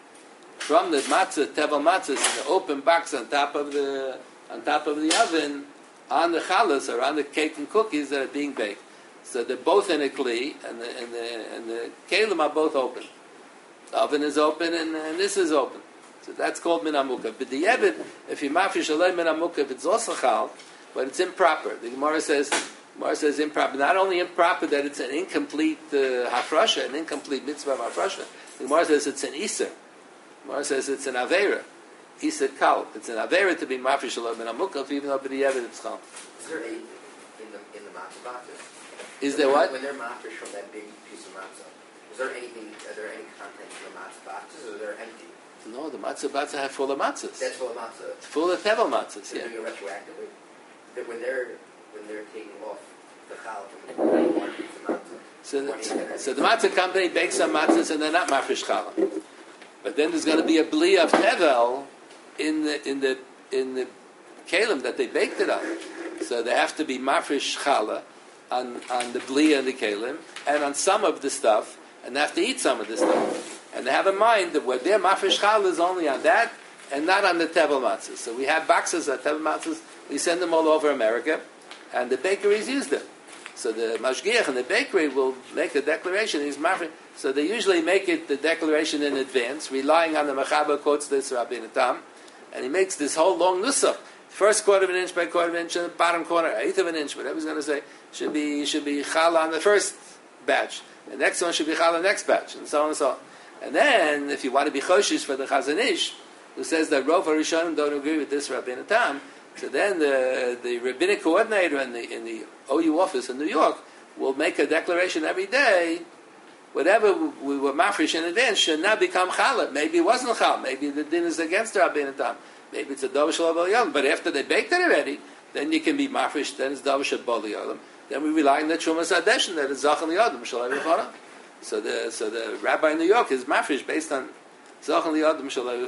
from the matzah, tevel matzahs, in the open box on top of the on top of the oven, on the challahs or on the cake and cookies that are being baked. So they're both in a kli, and the and the and the kelim are both open. The oven is open, and, and this is open. So that's called min hamukaf. But the yebit, if you mafresh alei min hamukaf, it's also chal, but it's improper. The Gemara says, Gemara says improper. Not only improper that it's an incomplete uh, hafrasha, an incomplete mitzvah of hafrasha. The Gemara says it's an iser. Gemara says it's an avera. He said kal. It's an avera to be mafresh alei min hamukaf, even though b'di'evet it's chal. Is there anything in the in the matzah boxes? Is there what? When they're mafresh from that big piece of matzah, is there anything? Are there any contents in the matzah boxes, or are they empty? No, the matzah matzah have full of matzahs. That's full of matzah. It's full of tevel matzahs. They're Yeah. doing it retroactively. That when they're when they're taking off the chal from one piece of matzah. So, the, so the matzah company bakes some matzahs and they're not mafresh challah. But then there's going to be a bli of tevel in the in the in the kelim that they baked it on. So they have to be mafresh challah on on the bli and the kelim and on some of the stuff, and they have to eat some of the stuff. And they have in mind that what their mafresh challah is only on that and not on the tevel matzahs. So we have boxes of tevel matzahs. We send them all over America, and the bakeries use them. So the mashgiach in the bakery will make a declaration. He's mafresh. So they usually make it the declaration in advance, relying on the Mechaber quotes this Rabbeinu Tam, and he makes this whole long nusach. First quarter of an inch by quarter of an inch, and the bottom corner, eighth of an inch, whatever he's going to say, should be should be challah on the first batch. The next one should be challah on the next batch, and so on and so on. And then, if you want to be choshish for the Chazon Ish, who says that Rov HaRishonim don't agree with this Rabbeinu Tam, so then the the rabbinic coordinator in the in the O U office in New York will make a declaration every day. Whatever we were mafresh in advance should not become challah. Maybe it wasn't chal. Maybe the din is against the Rabbeinu Tam. Maybe it's a davar shel yom. But after they baked it already, then you can be mafresh. Then it's davar shel yom. Then we rely on the Trumas Hadeshin that it's zachan liyadam shel yom. So the so the rabbi in New York is mafresh based on zachan liyadam shel yom.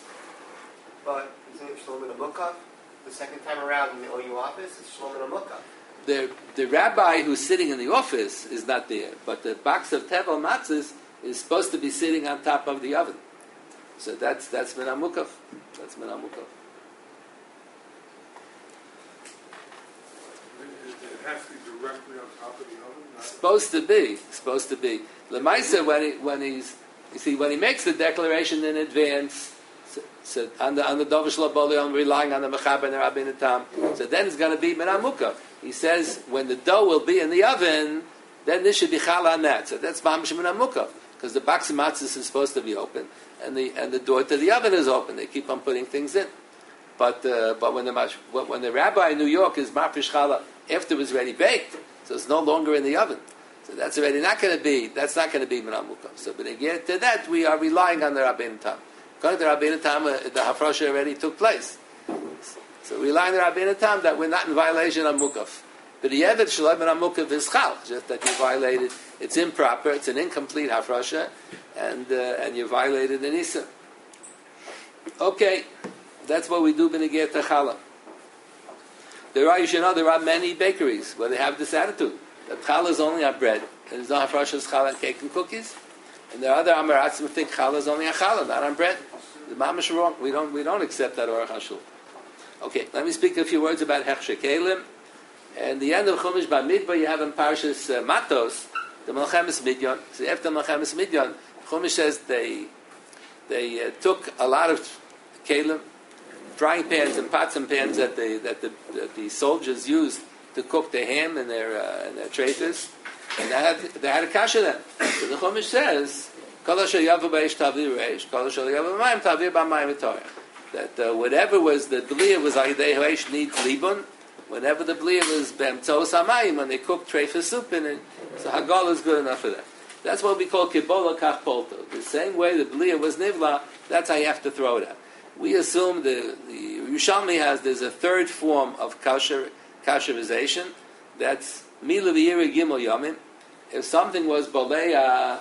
But isn't it Shlomo ben Amukaf? The second time around in the O U office, it's Shlomo ben Amukaf. The the rabbi who's sitting in the office is not there, but the box of tevel matzahs is supposed to be sitting on top of the oven. So that's that's min hamukaf. That's min hamukaf. has to be directly on top of the oven? Not Supposed to be. Supposed to be. Lemaisa, when he, when he's, you see, when he makes the declaration in advance, so, so on the on the Dovish Laboli, I'm relying on the Mechaber and the Rabbeinu Tam. So then it's going to be Menamuka. He says when the dough will be in the oven, then this should be Chala on that. So that's Mamish Menamuka, because the box of matzahs is supposed to be open, and the and the door to the oven is open. They keep on putting things in. But uh, but when the when the rabbi in New York is Maprish Chala after it was already baked, so it's no longer in the oven. So that's already not going to be, that's not going to be Menamuka. So but again, to that, we are relying on the Rabbeinu Tam. According to the Rabbeinu Tam, uh, the Hafrosha already took place. So we rely on the Rabbeinu Tam that we're not in violation of Mukaf. But the Yevet Shalom and Mukaf is Chal, just that you violated, it's improper, it's an incomplete Hafrosha, and uh, and you violated the Nisa. Okay, that's what we do B'negei Chala. There are, you should know, there are many bakeries where they have this attitude. That challah is only on bread, and there's no hafrashas challah on cake and cookies. And there are other amaratzim who think challah is only on challah, not on bread. The mamash are wrong. We don't, we don't accept that orach hashul. Okay, let me speak a few words about hechsher kelim. And the end of Chumash Bamidbar, you have in Parshas uh, Matos, the Melchemes Midyan. So after Melchemes Midyan, Chumash says they they uh, took a lot of kelim, frying pans and pots and pans that the that the, that the soldiers used to cook their ham and their uh, and their treifas, and they had they had a kasha then. So the Chumash says, "Kol asher yavo b'eish tavir reish, kol asher yavo b'mayim tavir b'mayim v'torah." That uh, whatever was the bliya was ayidei reish needs libun. Whenever the bliya was b'emtzos hamayim, when they cooked treifa soup in it, so hagal is good enough for that. That's what we call kibola kach polto. The same way the bliya was nivla, that's how you have to throw it out. We assume the the Yerushalmi has there's a third form of kosher. Kasherization, that's Mila V'yira Gimel Yomim. If something was Baleya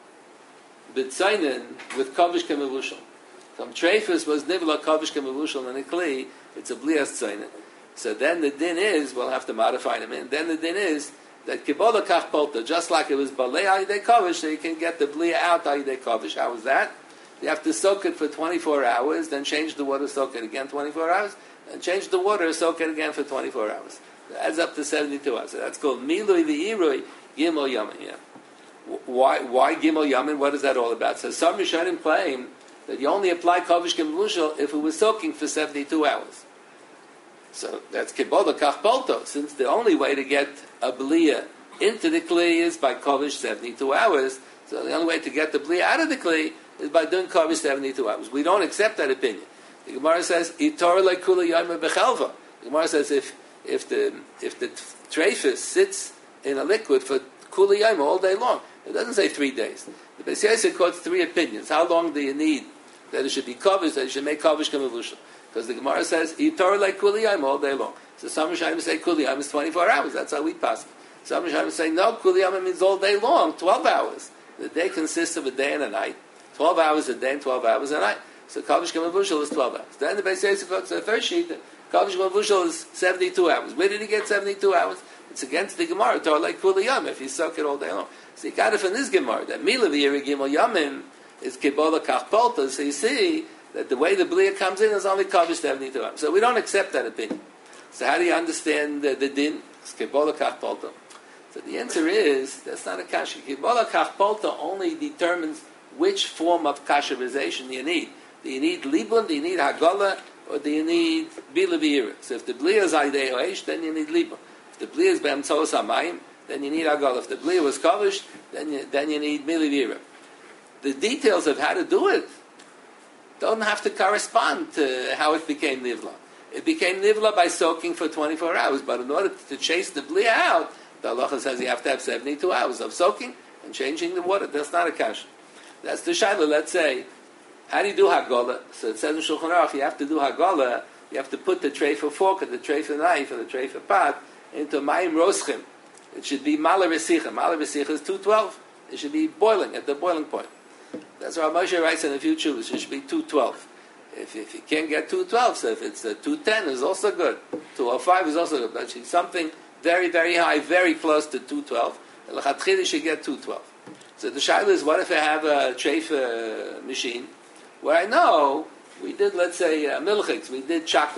B'tzainin with Kavish Kemevushal, some Treifus was Nivla Kavish Kemevushal and a Kli, it's a Blias Tzainin. So then the din is, we'll have to modify them in, then the din is that Kibola Kach Polta, just like it was Baleya Ayidei Kavish, so you can get the Blia out Ayidei Kavish. How is that? You have to soak it for twenty-four hours, then change the water, soak it again twenty-four hours, and change the water, soak it again for twenty-four hours. That adds up to seventy-two hours. So that's called Milui V'irui Gimel Yamin. Yeah. Why, why Gimel Yamin? What is that all about? So some Rishonim claim that you only apply Kavish Kemevushal if it was soaking for seventy-two hours. So that's Kibola Kach Polto. Since the only way to get a Blia into the Kli is by Kavish seventy-two hours, so the only way to get the Blia out of the Kli is by doing Kavish seventy-two hours. We don't accept that opinion. The Gemara says, "Itor le'kula yom bechelva." The Gemara says, if if the if the treifus sits in a liquid for kula yom all day long, it doesn't say three days. The Beis Yosef quotes three opinions. How long do you need that it should be kavish? That it should make kavish kemevushal? Because the Gemara says, "Itor le'kula yom" all day long. So some Rishonim say kula yom is twenty-four hours. That's how we pass. Some Rishonim say no, kula yom means all day long, twelve hours. The day consists of a day and a night. Twelve hours a day and twelve hours a night. So Kavish Kemevushal is twelve hours. Then the Beis Yosef quotes the third sheet that Kavish Kemevushal is seventy-two hours. Where did he get seventy-two hours? It's against the Gemara, Tor like Kula Yom, if you soak it all day long. So you got it from this Gemara, that Mila V'yiri Gimel Yomim is Kibola Kach Polta. So you see that the way the Blia comes in is only Kavish seventy-two hours. So we don't accept that opinion. So how do you understand the, the din? It's Kibola Kach Polta. So the answer is, that's not a kasha. Kibola Kach Polta only determines which form of kasherization you need. Do you need libun, do you need hagala, or do you need bila v'ira? So if the blia is aydei oish, then you need libun. If the blia is be'emtzos hamayim, then you need hagala. If the blia was kavish, then you, then you need bila v'ira. The details of how to do it don't have to correspond to how it became nivla. It became nivla by soaking for twenty-four hours, but in order to chase the blia out, the halacha says you have to have seventy-two hours of soaking and changing the water. That's not a kasha. That's the shaila. Let's say, how do you do hagola? So it says in Shulchan Aruch, you have to do hagola. You have to put the tray for fork and the tray for knife and the tray for pot into mayim roschim. It should be mala resicha. Mala resicha is two twelve. It should be boiling at the boiling point. That's what Moshe writes in a few chuvas. It should be two twelve. If if you can't get two twelve, so if it's uh, two ten is also good. Two oh five is also good. But something very very high, very close to two twelve. The lechatchila should get two twelve. So the shaila is, what if I have a treif uh, machine where I know we did, let's say, uh, milchiks, we did chocolate,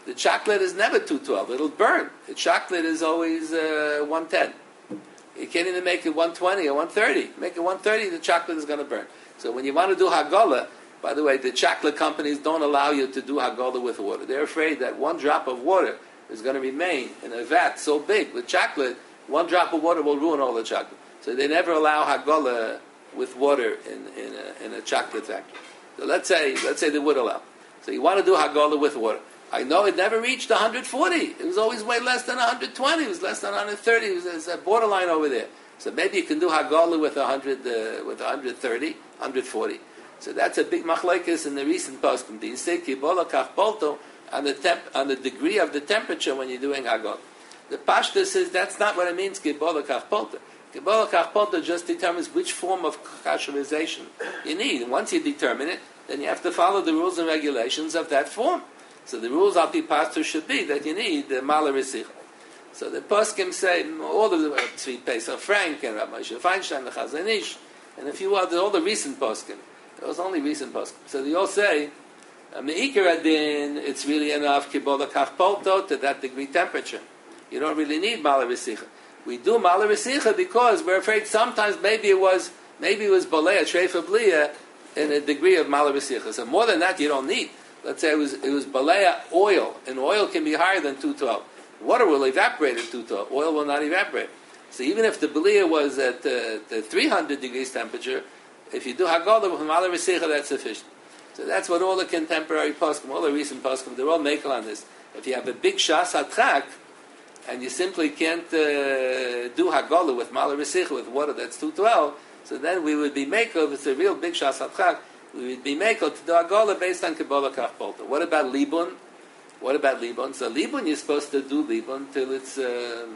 The chocolate is never two twelve. It'll burn. The chocolate is always uh, one ten. You can't even make it one twenty or one thirty. Make it one thirty, the chocolate is going to burn. So when you want to do Hagala, by the way, the chocolate companies don't allow you to do Hagala with water. They're afraid that one drop of water is going to remain in a vat so big with chocolate, one drop of water will ruin all the chocolate. So they never allow Hagala with water in, in, a, in a chocolate factory. So let's say, let's say they would allow. So you want to do Hagala with water. I know it never reached one hundred forty. It was always way less than one hundred twenty. It was less than one hundred thirty. It was, it was a borderline over there. So maybe you can do Hagala with one hundred, uh, with one hundred thirty, one hundred forty. So that's a big machlekes in the recent poskim. Do you say kibola kach polto on the temp, on the degree of the temperature when you're doing Hagala? The Pashta says that's not what it means kibola kach polto. Kibola kach polto just determines which form of kasherization you need. And once you determine it, then you have to follow the rules and regulations of that form. So the rules al pi pastor should be that you need the mala resicha. So the poskim say all of the Tzvi Pesach Frank and Rabbi Moshe Feinstein, the Chazon Ish, and a few others, all the recent poskim. It was only recent poskim. So they all say meikar adin, it's really enough kibola kach polto to that degree temperature. You don't really need mala resicha. We do mala resicha because we're afraid sometimes maybe it was maybe it was balea treifa blia in a degree of mala resicha. So more than that you don't need. Let's say it was it was balea oil, and oil can be higher than two twelve. Water will evaporate at two twelve. Oil will not evaporate. So even if the balea was at uh, the three hundred degrees temperature, if you do Hagala with Mala Resicha, that's sufficient. So that's what all the contemporary poskim, all the recent poskim, they're all makel on this. If you have a big shas atchak, and you simply can't uh, do Hagala with Mala Resicha, with water that's two twelve, so then we would be makel, if it's a real big shas atchak, we would be makel to do Hagala based on Kibola Kach Polta. What about Libun? What about Libun? So Libun, you're supposed to do Libun till it's uh,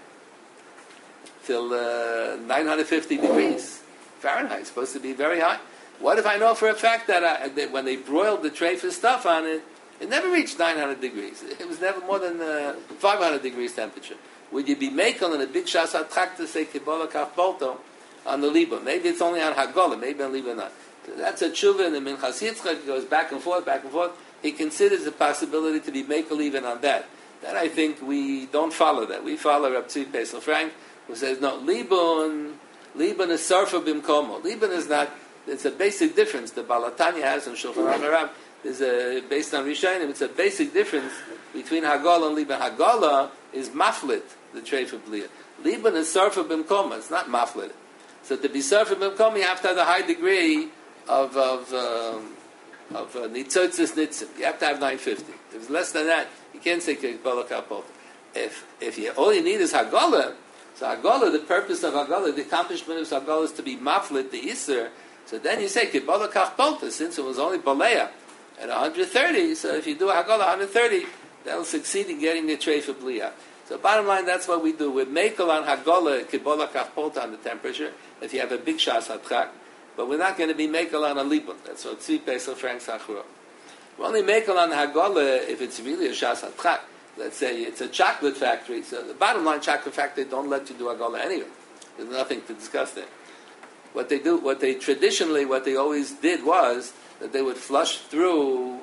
till uh, nine hundred fifty degrees Fahrenheit. It's supposed to be very high. What if I know for a fact that, I, that when they broiled the tray for stuff on it, it never reached nine hundred degrees. It was never more than uh, five hundred degrees temperature. Would you be making in a big shas atchak to say Kibola Kach Polta on the Libun? Maybe it's only on Hagala, maybe on Libun not. So that's a tshuva in the Minchas Yitzchak. It goes back and forth, back and forth. He considers the possibility to be makel even on that. That I think we don't follow that. We follow Reb Tzvi Pesel Frank, who says, no, Libun, Libun is sarfa bimkomo. Libun is not, it's a basic difference. The Balatanya has in Shulchan Aruch, there's a, based on Rishonim, it's a basic difference between Hagala and Libun. Hagala is maflit, the tray for Blia. Libun is sarfa bimkomo, it's not maflit. So to be sarfa bimkomo, you have to have a high degree of, of, um, of uh, nitzotzis nitzim. You have to have nine fifty. If it's less than that, you can't say Kibola Kach Polta. If if you all you need is Hagala, so Hagala, the purpose of Hagala, the accomplishment of Hagala is to be maflit the Yisr. So then you say Kibola Kach Polta, since it was only Balea at one hundred thirty. So if you do Hagala one hundred thirty, that'll succeed in getting the tray for Blia. So bottom line, that's what we do. We makel on Hagala Kibola Kach Polta on the temperature. If you have a big shas atchak. But we're not going to be makel on a libun. That's what Tzvi Pesel Frank Sachura. We're only makel on Hagala if it's really a shas atchak. Let's say it's a chocolate factory. So the bottom line, chocolate factory don't let you do Hagala anyway. There's nothing to discuss there. What they do, what they traditionally, what they always did was that they would flush through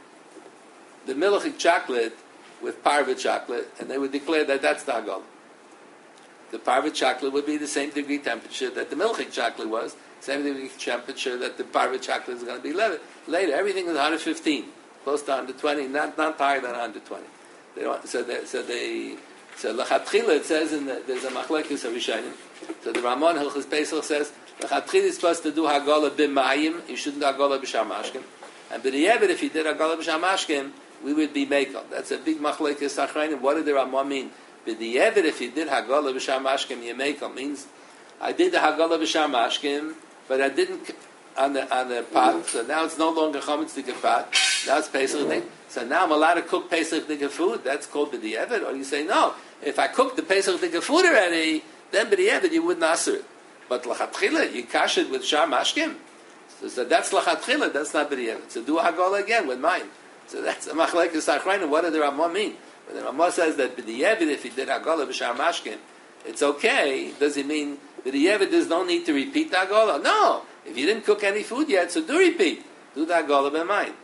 the milchik chocolate with parva chocolate, and they would declare that that's the Hagala. The parva chocolate would be the same degree temperature that the milchik chocolate was. Same degree temperature that the parva chocolate is going to be later. Later, everything is one hundred fifteen, close to one hundred twenty, not not higher than one hundred twenty. They don't. So they. So they. So lachatchila it says in the, there's a machlekes of Rishonim. So the Ramon Hilchos Pesach says lachatchila is supposed to do Hagala b'mayim. You shouldn't do Hagala b'shamashkim. And b'di'evet, if you did Hagala b'shamashkim, we would be mekel. That's a big machlekes achreinim. What did the Ramon mean? B'di'evet, if you did Hagala b'shamashkim, you mekel means I did the Hagala b'shamashkim. But I didn't on the on the pot, so now it's no longer chametz dika pot. Now it's Pesach thing. So now I'm allowed to cook Pesach dika food. That's called b'di'evet. Or you say no. If I cook the Pesach dika food already, then b'di'evet you wouldn't answer it. But lachatchila you kash it with shar mashkim. So, so that's lachatchila. That's not b'di'evet. So do a Hagala again with mine. So that's a machlekes achreinim. What did the Ramah mean? When the Ramah says that b'di'evet if he did Hagala b'shar mashkim, it's okay. Does it mean b'di'evet there's no need to repeat the Hagala? No. If you didn't cook any food yet, so do repeat. Do the Hagala by mind.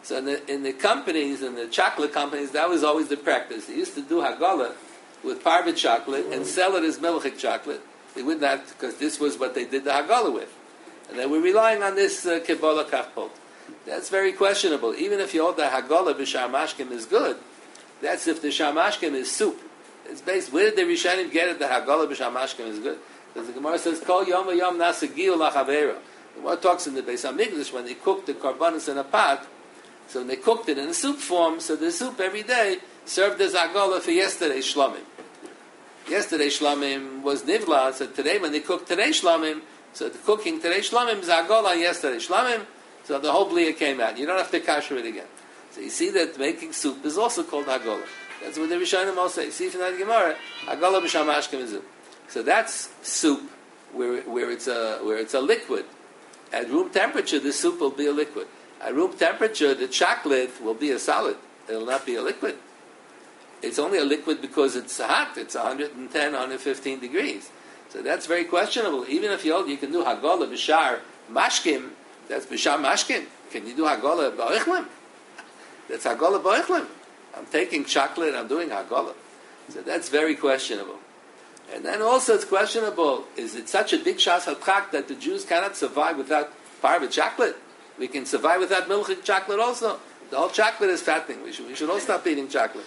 So in the, in the companies, in the chocolate companies, that was always the practice. They used to do Hagala with parva chocolate and sell it as milchik chocolate. They would not, because this was what they did the Hagala with. And they were relying on this uh, Kebola Kachpot. That's very questionable. Even if you hold the Hagala b'Shar Mashkim is good, that's if the Shamashkim is soup. It's based, where did the Rishonim get it that Hagala b'Shar Mashkim is good? Because the Gemara says, Kol yom v'yom nasa giyu lachavera. The Gemara talks in the Beis HaMikdash when they cooked the karbanos in a pot, so when they cooked it in a soup form, so the soup every day served as Hagala for yesterday's Shlomim. Yesterday Shlamim was Nivla, so today when they cook today Shlamim, so the cooking today Shlamim is Hagala on yesterday Shlamim, so the whole Bliya came out. You don't have to kasher it again. So you see that making soup is also called Hagala. That's what the Rishonim all say. See from that Gemara, Hagala b'Shar Mashkim is soup. So that's soup where, where, it's a, where it's a liquid. At room temperature, the soup will be a liquid. At room temperature, the chocolate will be a solid. It will not be a liquid. It's only a liquid because it's hot. It's one hundred ten, one hundred fifteen degrees. So that's very questionable. Even if you hold, you can do Hagala b'Shar Mashkim, that's b'Shar Mashkim. Can you do Hagala b'Oichlim? That's Hagala b'Oichlim. I'm taking chocolate, I'm doing Hagala. So that's very questionable. And then also it's questionable, is it such a big Shas HaTchak that the Jews cannot survive without parva chocolate? We can survive without milchik chocolate also. The whole chocolate is fattening. We should, we should all stop eating chocolate.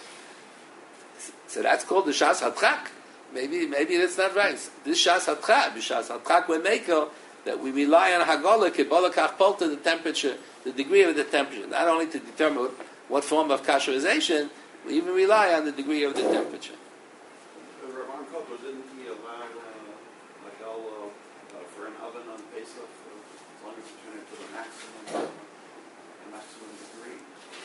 So that's called the Shas HaTchak. Maybe maybe that's not right. This Shas HaTchak, the Shas HaTchak we make that we rely on Hagala, Kebola Kachpol, to the temperature, the degree of the temperature, not only to determine what form of kasherization, we even rely on the degree of the temperature. Raman Koppel, didn't he allow uh, like uh, uh, for an oven on Pesach, uh, as long as you turn it to the maximum, uh, the maximum degree?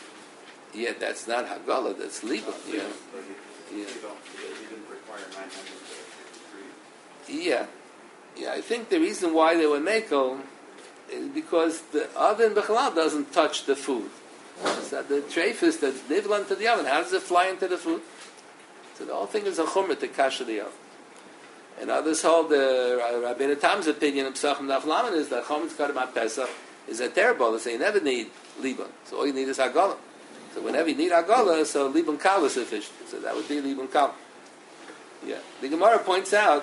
Yeah, that's not Hagala, that's Liba. Yeah. But he, Yeah. he, don't, he didn't require nine hundred degrees. Yeah. Yeah, I think the reason why they were Mako is because the oven Bechalal doesn't touch the food. So the treifus that's nivlan to the oven, how does it fly into the food? So the whole thing is a chumrah to kasher the oven. And others hold the uh, Rabbeinu Tam's opinion of Pesachim Daf Lamed is that Chometz Kadam Pesach is a terrible. They say you never need Liban. So all you need is Hagala. So whenever you need Hagala, so Liban Kal is sufficient. So that would be Liban Kal. Yeah. The Gemara points out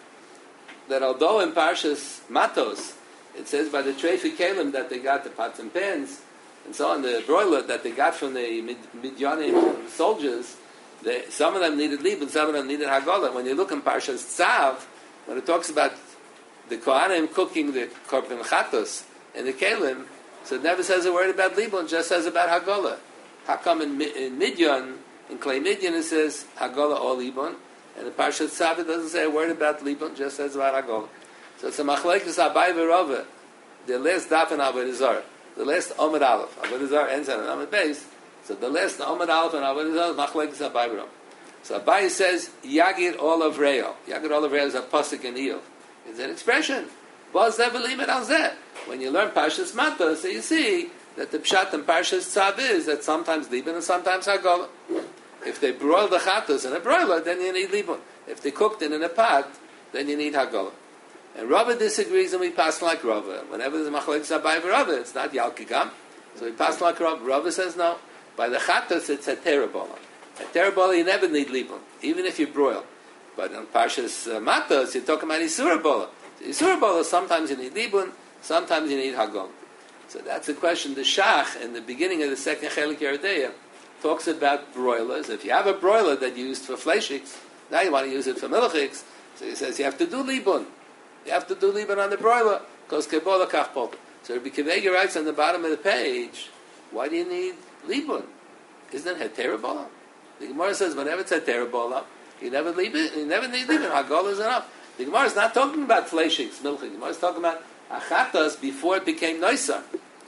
that although in Parshas Matos it says by the Treifi Kalim that they got the pots and pans and so on, the broiler that they got from the Mid- Midyanim soldiers, they, some of them needed Liban, some of them needed Hagala. When you look in Parshas Tzav, when it talks about the Kohanim cooking the Korban Chatos and the Kalim, so it never says a word about Liban, it just says about Hagala. How come in, in Midyan, in Klei Midyan it says Hagala or Liban, and in Parshas Tzav it doesn't say a word about Liban, just says about Hagala. So it's a machlekes Abai v'Rava, the last daf in Avodah Zarah. The last Omid Aleph, Avodah Zarah ends on an Omid base. So the last Omid Aleph and Avodah Zarah, machlekes Abai v'Rava. So Abai says Yagid Olav Reo. Yagid Olav Reo is a pasuk in Eov. It's an expression. Baz zeh v'limed al zeh. When you learn Parshas Matos, so you see that the pshat in Parshas Tzav is that sometimes Liban and sometimes Hagala. If they broil the chatos in a broiler, then you need Liban. If they cooked it in a pot, then you need Hagala. And Rava disagrees, and we pass like Rava. Whenever there's a machlekes Abai v'Rava, it's not Yalkigam. So we pass like Rava. Rava says no. By the chatos, it's a terabola. A terabola, you never need Liban, even if you broil. But on Parshas uh, Matos, you're talking about Isura bola. So Isura bola, sometimes you need Liban, sometimes you need Hagala. So that's the question. The Shach, in the beginning of the second Chelik Yeridea, talks about broilers. If you have a broiler that you used for fleishiks, now you want to use it for milchiks, so he says you have to do Liban. You have to do Liban on the broiler, because Kebola Kachpol. So Rabbi Kivega writes on the bottom of the page, why do you need Liban? Isn't it Heterabola? The Gemara says whenever it's Heterabola, you never leave it, you never need Liban. Hagala is enough. The Gemara is not talking about fleishiks, milchik. The Gemara is talking about achatas before it became noisar.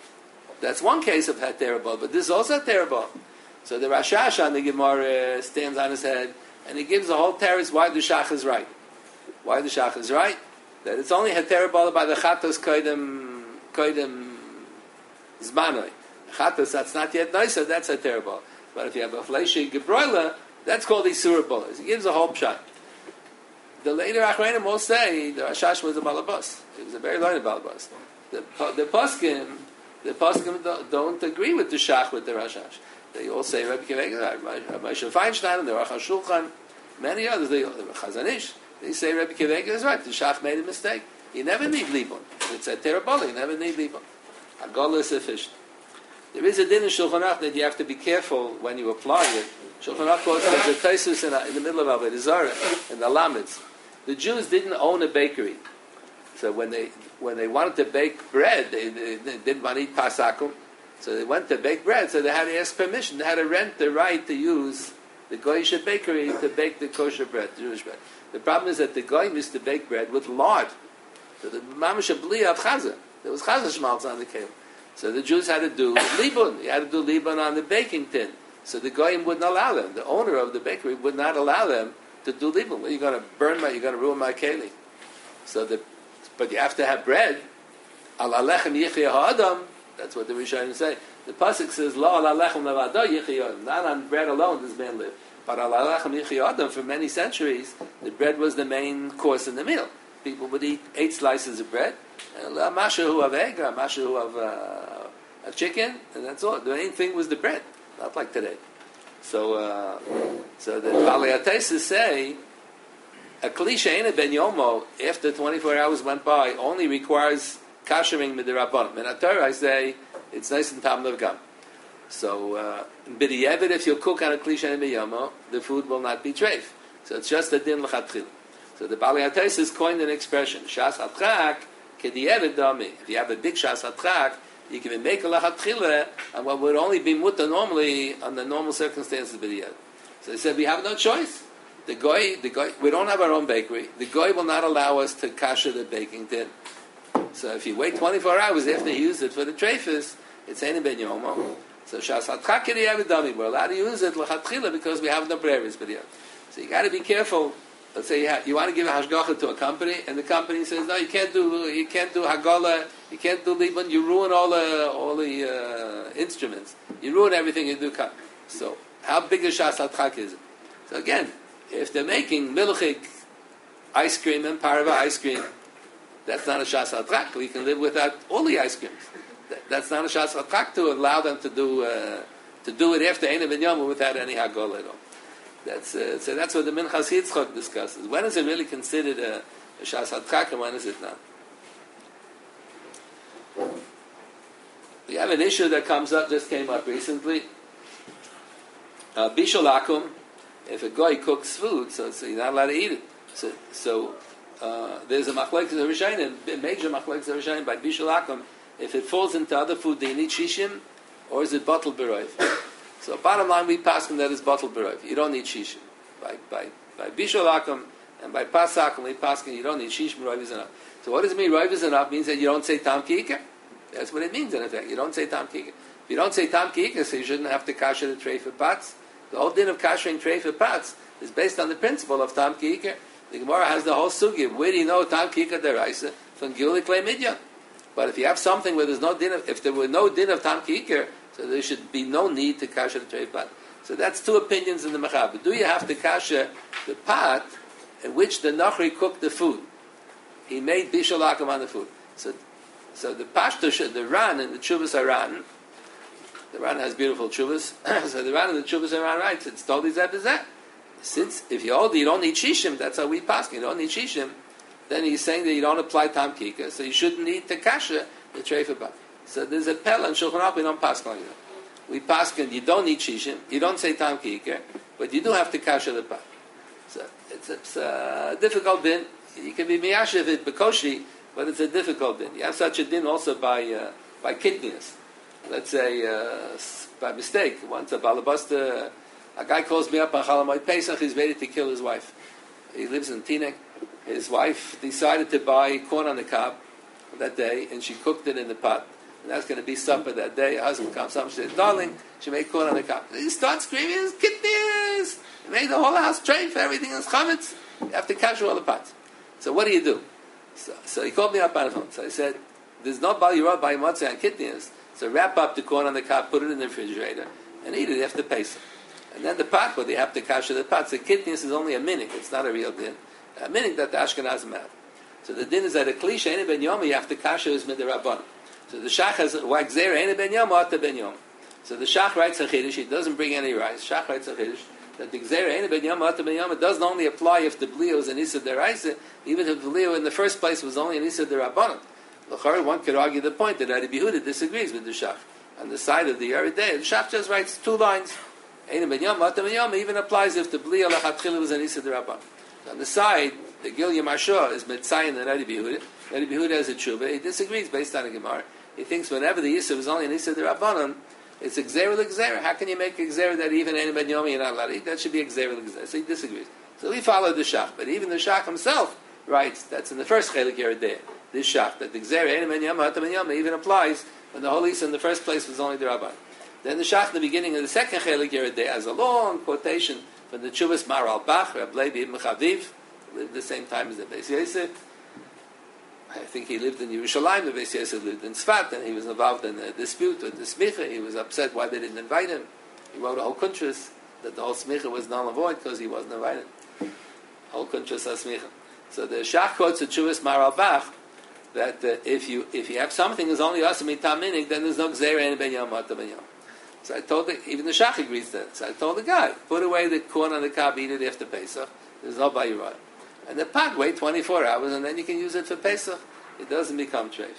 That's one case of Heterabola, but this is also Heterabola. So the Rashash on the Gemara stands on his head, and he gives the whole teretz why the Shach is right. Why the Shach is right? That it's only Heterabola by the Chatos Koidem Koidem Zmanoi. Chatos, that's not yet nicer, that's Heterabola. But if you have a fleshig gebroiler, that's called Isura Bola. He gives a whole pshat. The later Achreinim will say the Rashash was a balabas. He was a very learned balabas. The, the Poskim the Poskim don't, don't agree with the Shach, with the Rashash. They all say Rebbe Akiva Eiger, Moshe Feinstein, and the Aruch HaShulchan, many others, the Chazon Ish, they say Rebbe Akiva Eiger is right. The Shach made a mistake. You never need Libon. It's a terrible. You never need Libon. Hagolah is sufficient. There is a din in Shulchan Aruch that you have to be careful when you apply it. Shulchan Aruch quotes that the Taisus in, in the middle of Avodah Zarah in the Lametz. The Jews didn't own a bakery, so when they when they wanted to bake bread, they, they, they didn't want to eat pasakum, so they went to bake bread. So they had to ask permission. They had to rent the right to use the Goyish bakery to bake the kosher bread, the Jewish bread. The problem is that the Goyim used to bake bread with lard. So the mamash bli of chaza. There was chaza schmaltz on the kale. So the Jews had to do libun. You had to do libun on the baking tin. So the Goyim wouldn't allow them. The owner of the bakery would not allow them to do libun. Well, you're going to burn my, you're going to ruin my keli. So the, but you have to have bread. Al alechem yichya ha'adam. That's what the Rishonim say. The pasuk says, "Lo al alechem levado yichya ha'adam." Not on bread alone does man live, but al alechem yichya ha'adam. For many centuries, the bread was the main course in the meal. People would eat eight slices of bread, and a mashahu of egg, or a mashahu of uh, of chicken, and that's all. The main thing was the bread, not like today. So, uh, so the Balei HaTaisus say a klisha ain't ben yomo after twenty-four hours went by only requires kashering midirabbanan. In Torah, I say it's nice and tam of gam. So, uh, b'di'evet, if you cook on a klisha ain't ben yomo, the food will not be treif. So it's just a din l'chatchil. So the Balei HaTaisus coined an expression, Shas Hatchak, K'di'evet dami. If you have a big Shas Hatchak, you can make a lachatchila, and what would only be mutter normally under normal circumstances b'di'evet. So they said, we have no choice. The goy, the goy, we don't have our own bakery. The goy will not allow us to kasher the baking tin. So if you wait twenty-four hours after you use it for the treifus, it's ain't ben yomo. So Shas Hatchak K'di'evet dami. We're allowed to use it lachatchila because we have no brevis b'di'evet. So you got to be careful. Let's say you, have, you want to give a hashgacha to a company, and the company says, "No, you can't do you can't do hagala, you can't do libun. You ruin all the all the uh, instruments. You ruin everything you do." So, how big a shas hatchak is it? So again, if they're making milchik ice cream and parva ice cream, that's not a shas hatchak. We can live without all the ice creams. That, that's not a shas hatchak to allow them to do uh, to do it after Eina ben Yom without any hagala at all. That's uh, so. That's what the Minchas Yitzchak discusses. When is it really considered a, a shas hatchak, and when is it not? We have an issue that comes up. Just came up recently. Uh, Bishul akum. If a guy cooks food, so, so you're not allowed to eat it. So, so uh, there's a machlekes of Rishonim, a major machlekes of Rishonim by Bishul akum. If it falls into other food, do you need shishim, or is it bottled beroiv? So bottom line, we pass them that is bottled beroiv. You don't need shishim. By by by bishul akum and by pasakum, we pass them you don't need shishim. Beroiv is enough. So what does it mean? Beroiv is enough means that you don't say tam ki'ikar. That's what it means in effect. You don't say tam ki'ikar. If you don't say tam ki'ikar, so you shouldn't have to kasher the tray for pots. The whole din of kashering tray for pots is based on the principle of tam ki'ikar. The Gemara has the whole sugi. Where do you know tam ki'ikar deraisa from giluy klei midyan? But if you have something where there's no din of, if there were no din of tam ki'ikar, so there should be no need to kasher the tray pot. So that's two opinions in the Mechaber. Do you have to kasher the pot in which the Nachri cooked the food? He made bishul akum on the food. So, so the pashtush, the Ran and the Chuvas Aran, the Ran has beautiful Chuvas. So the Ran and the Chuvas Aran writes, it's totally that is that. Since if you hold you don't need shishim, that's how we pass. You don't need shishim. Then he's saying that you don't apply tam kika, so you shouldn't need to kasher the tray for pot. So there's a pel and Shulchan Aruch we don't pass on you. We pass on you don't need shishim, you don't say tam ki'ikar, but you do have to kasher the pot. So it's, it's a difficult din. You can be miyashiv it bekoshi, but it's a difficult din. You have such a din also by uh, by kidneys. Let's say uh, by mistake. Once a balabuster, a guy calls me up on Chalamoid Pesach. He's ready to kill his wife. He lives in Teaneck. His wife decided to buy corn on the cob that day, and she cooked it in the pot. And that's going to be supper that day. Her husband comes up and says, "Darling, she made corn on the cob." He starts screaming, "His kidneys!" He made the whole house train for everything is chametz. You have to kasher all the pots. So what do you do? So, so he called me up on the phone. So I said, "There's no bal yirah by matzah and kidneys. So wrap up the corn on the cob, put it in the refrigerator, and eat it after Pesach. And then the pot, well, you have to kasher the pot. So kidneys is only a minute. It's not a real din. A minute that the Ashkenazim have. So the din is that a klisha, any ben yomi, you have to kasher is midirabbanan. So the Shach has why Gzeira ain't ben Yom Ata ben Yom. So the Shach writes a Chiddush. He doesn't bring any rice. Shach writes a Chiddush that the Gzeira ain't ben Yom Ata ben Yom. It doesn't only apply if the Blia was an Issa deraisa, even if the Blia in the first place was only an Issa derabbanan. L'chari, one could argue the point that Rabbi Yehuda disagrees with the Shach. On the side of the Yeridei, the Shach just writes two lines. Ain't ben Yom Ata ben Yom even applies if the Blia lachatchila was an Issa derabbanan. On the side, the Gilya Mashah is Metzayin and Rabbi Yehuda. Rabbi Yehuda has a tshuva. He disagrees based on a Gemara. He thinks whenever the Yisra was only an Yisra derabbanan, it's a Gzeira l'Gzeira. How can you make a Gzeira that even any ben Yomi you're not allowed to eat? That should be a Gzeira l'Gzeira. So he disagrees. So we follow the Shach. But even the Shach himself writes, that's in the first Chelik Yeridei, this Shach, that the Gzeira ain't ben Yomi, Hata ben Yomi even applies when the whole Yisra in the first place was only derabbanan. Then the Shach in the beginning of the second Chelik Yeridei has a long quotation from the Chuvas Maral Bach, Reb Levi ibn Chaviv, lived at the same time as the Beis Yosef. I think he lived in Yerushalayim, the Beis Yosef lived in Tzfat, and he was involved in a dispute with the Smicha. He was upset why they didn't invite him. He wrote a whole kuntras that the whole Smicha was null and void because he wasn't invited. Whole kuntras of Smicha. So the Shach quotes the Chuvas Maral Bach that uh, if you if you have something that's only Asa Mitam Minig, then there's no Gzeira and Ben Yom Ata Ben Yom. So I told the, even the Shach agrees to that. So I told the guy, put away the corn on the cob, eat it after Pesach. There's no Bayirah. And the pot, wait twenty-four hours, and then you can use it for Pesach. It doesn't become treif.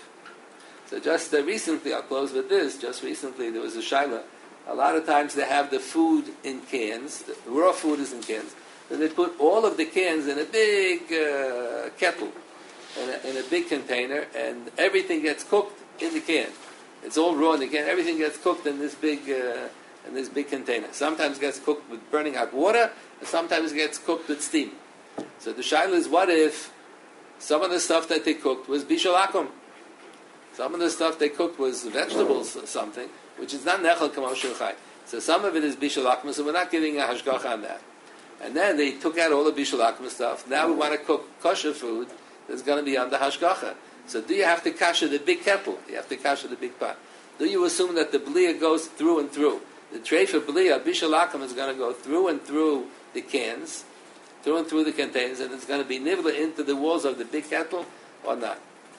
So just uh, recently, I'll close with this, just recently there was a shaila. A lot of times they have the food in cans, the raw food is in cans, and they put all of the cans in a big uh, kettle, in a, in a big container, and everything gets cooked in the can. It's all raw in the can, everything gets cooked in this big uh, in this big container. Sometimes it gets cooked with burning hot water, and sometimes it gets cooked with steam. So the shaila is, what if some of the stuff that they cooked was bishul akum? Some of the stuff they cooked was vegetables or something, which is not nechel k'mo shel chai. So some of it is bishul akum, so we're not giving a hashgacha on that. And then they took out all the bishul akum stuff. Now we want to cook kosher food that's going to be under hashgacha. So do you have to kasher the big kettle? You have to kasher the big pot. Do you assume that the blia goes through and through? The tray for blia, bishul akum, is going to go through and through the cans, through and through the containers, and it's going to be nivla into the walls of the big kettle or not.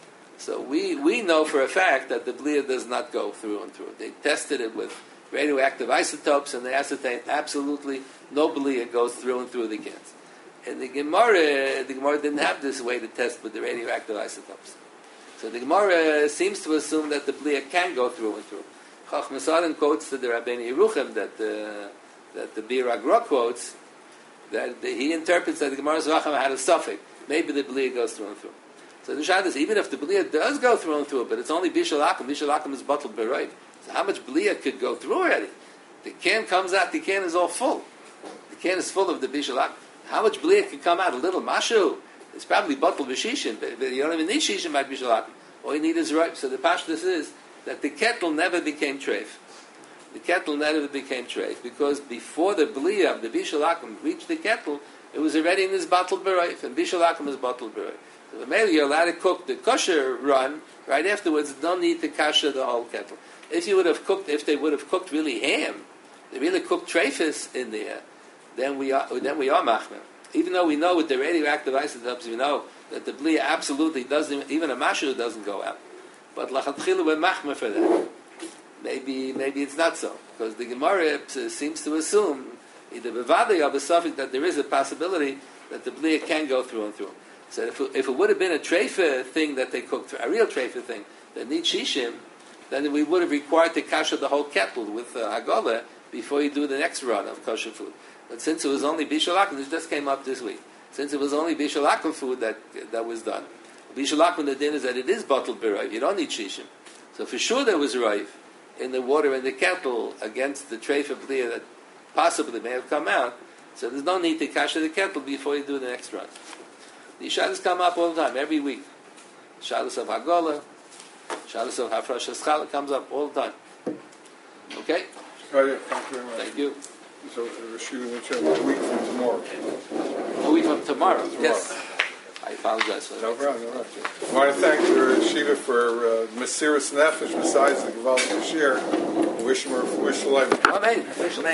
So we, we know for a fact that the blia does not go through and through. They tested it with radioactive isotopes, and they ascertained absolutely no blia goes through and through the cans. And the Gemara, the Gemara didn't have this way to test with the radioactive isotopes. So the Gemara seems to assume that the blia can go through and through. Chacham Sadan quotes to the Rabbeinu Yerucham that the, that the Bir Agra quotes, that the, he interprets that the Gemara Zvacham had a suffix. Maybe the blia goes through and through. So the shad is, even if the blia does go through and through, but it's only bishul akum, bishul akum is bottled beroid. So how much blia could go through already? The can comes out, the can is all full. The can is full of the bishul akum. How much blia could come out? A little mashu. It's probably bottled b'shishin, but you don't even need shishin by bishul akum. All you need is ripe. So the pashtus is that the kettle never became treif. The kettle never became treif because before the blia of the bishul akum reached the kettle, it was already in this bottled beroid, and bishul akum is bottled beroid. So maybe you're allowed to cook the kosher run right afterwards. Don't need to kasher the whole kettle. If you would have cooked, if they would have cooked really ham, they really cooked treifus in there, then we are then we are machmer. Even though we know with the radioactive isotopes, we know that the blia absolutely doesn't, even a mashu doesn't go out. But lachatchilu we're machmer for that. Maybe maybe it's not so because the Gemara seems to assume either bevadei or besafik that there is a possibility that the blia can go through and through. So if it, if it would have been a treifa thing that they cooked, a real treifa thing that needs shishim, then we would have required to kasher the whole kettle with uh, hagala before you do the next run of kosher food. But since it was only bishul akum, this just came up this week. Since it was only bishul akum food that that was done, bishul akum the din is that it is bottled b'rayv. You don't need shishim. So for sure there was rayv in the water in the kettle against the treifa blia that possibly may have come out. So there's no need to kasher the kettle before you do the next run. These shadows come up all the time, every week. Shadows of Hagolah, shadows of Hafrash Eschala comes up all the time. Okay? Oh, yeah, thank you very much. Thank you. So we're shooting each other a week from tomorrow. A week from tomorrow? Tomorrow. Yes. I apologize for that. No problem, no problem. I want to thank your Shiva for uh, Mesiris Nefesh, besides the Gaval Bashir. Wish him a wish life. Amen.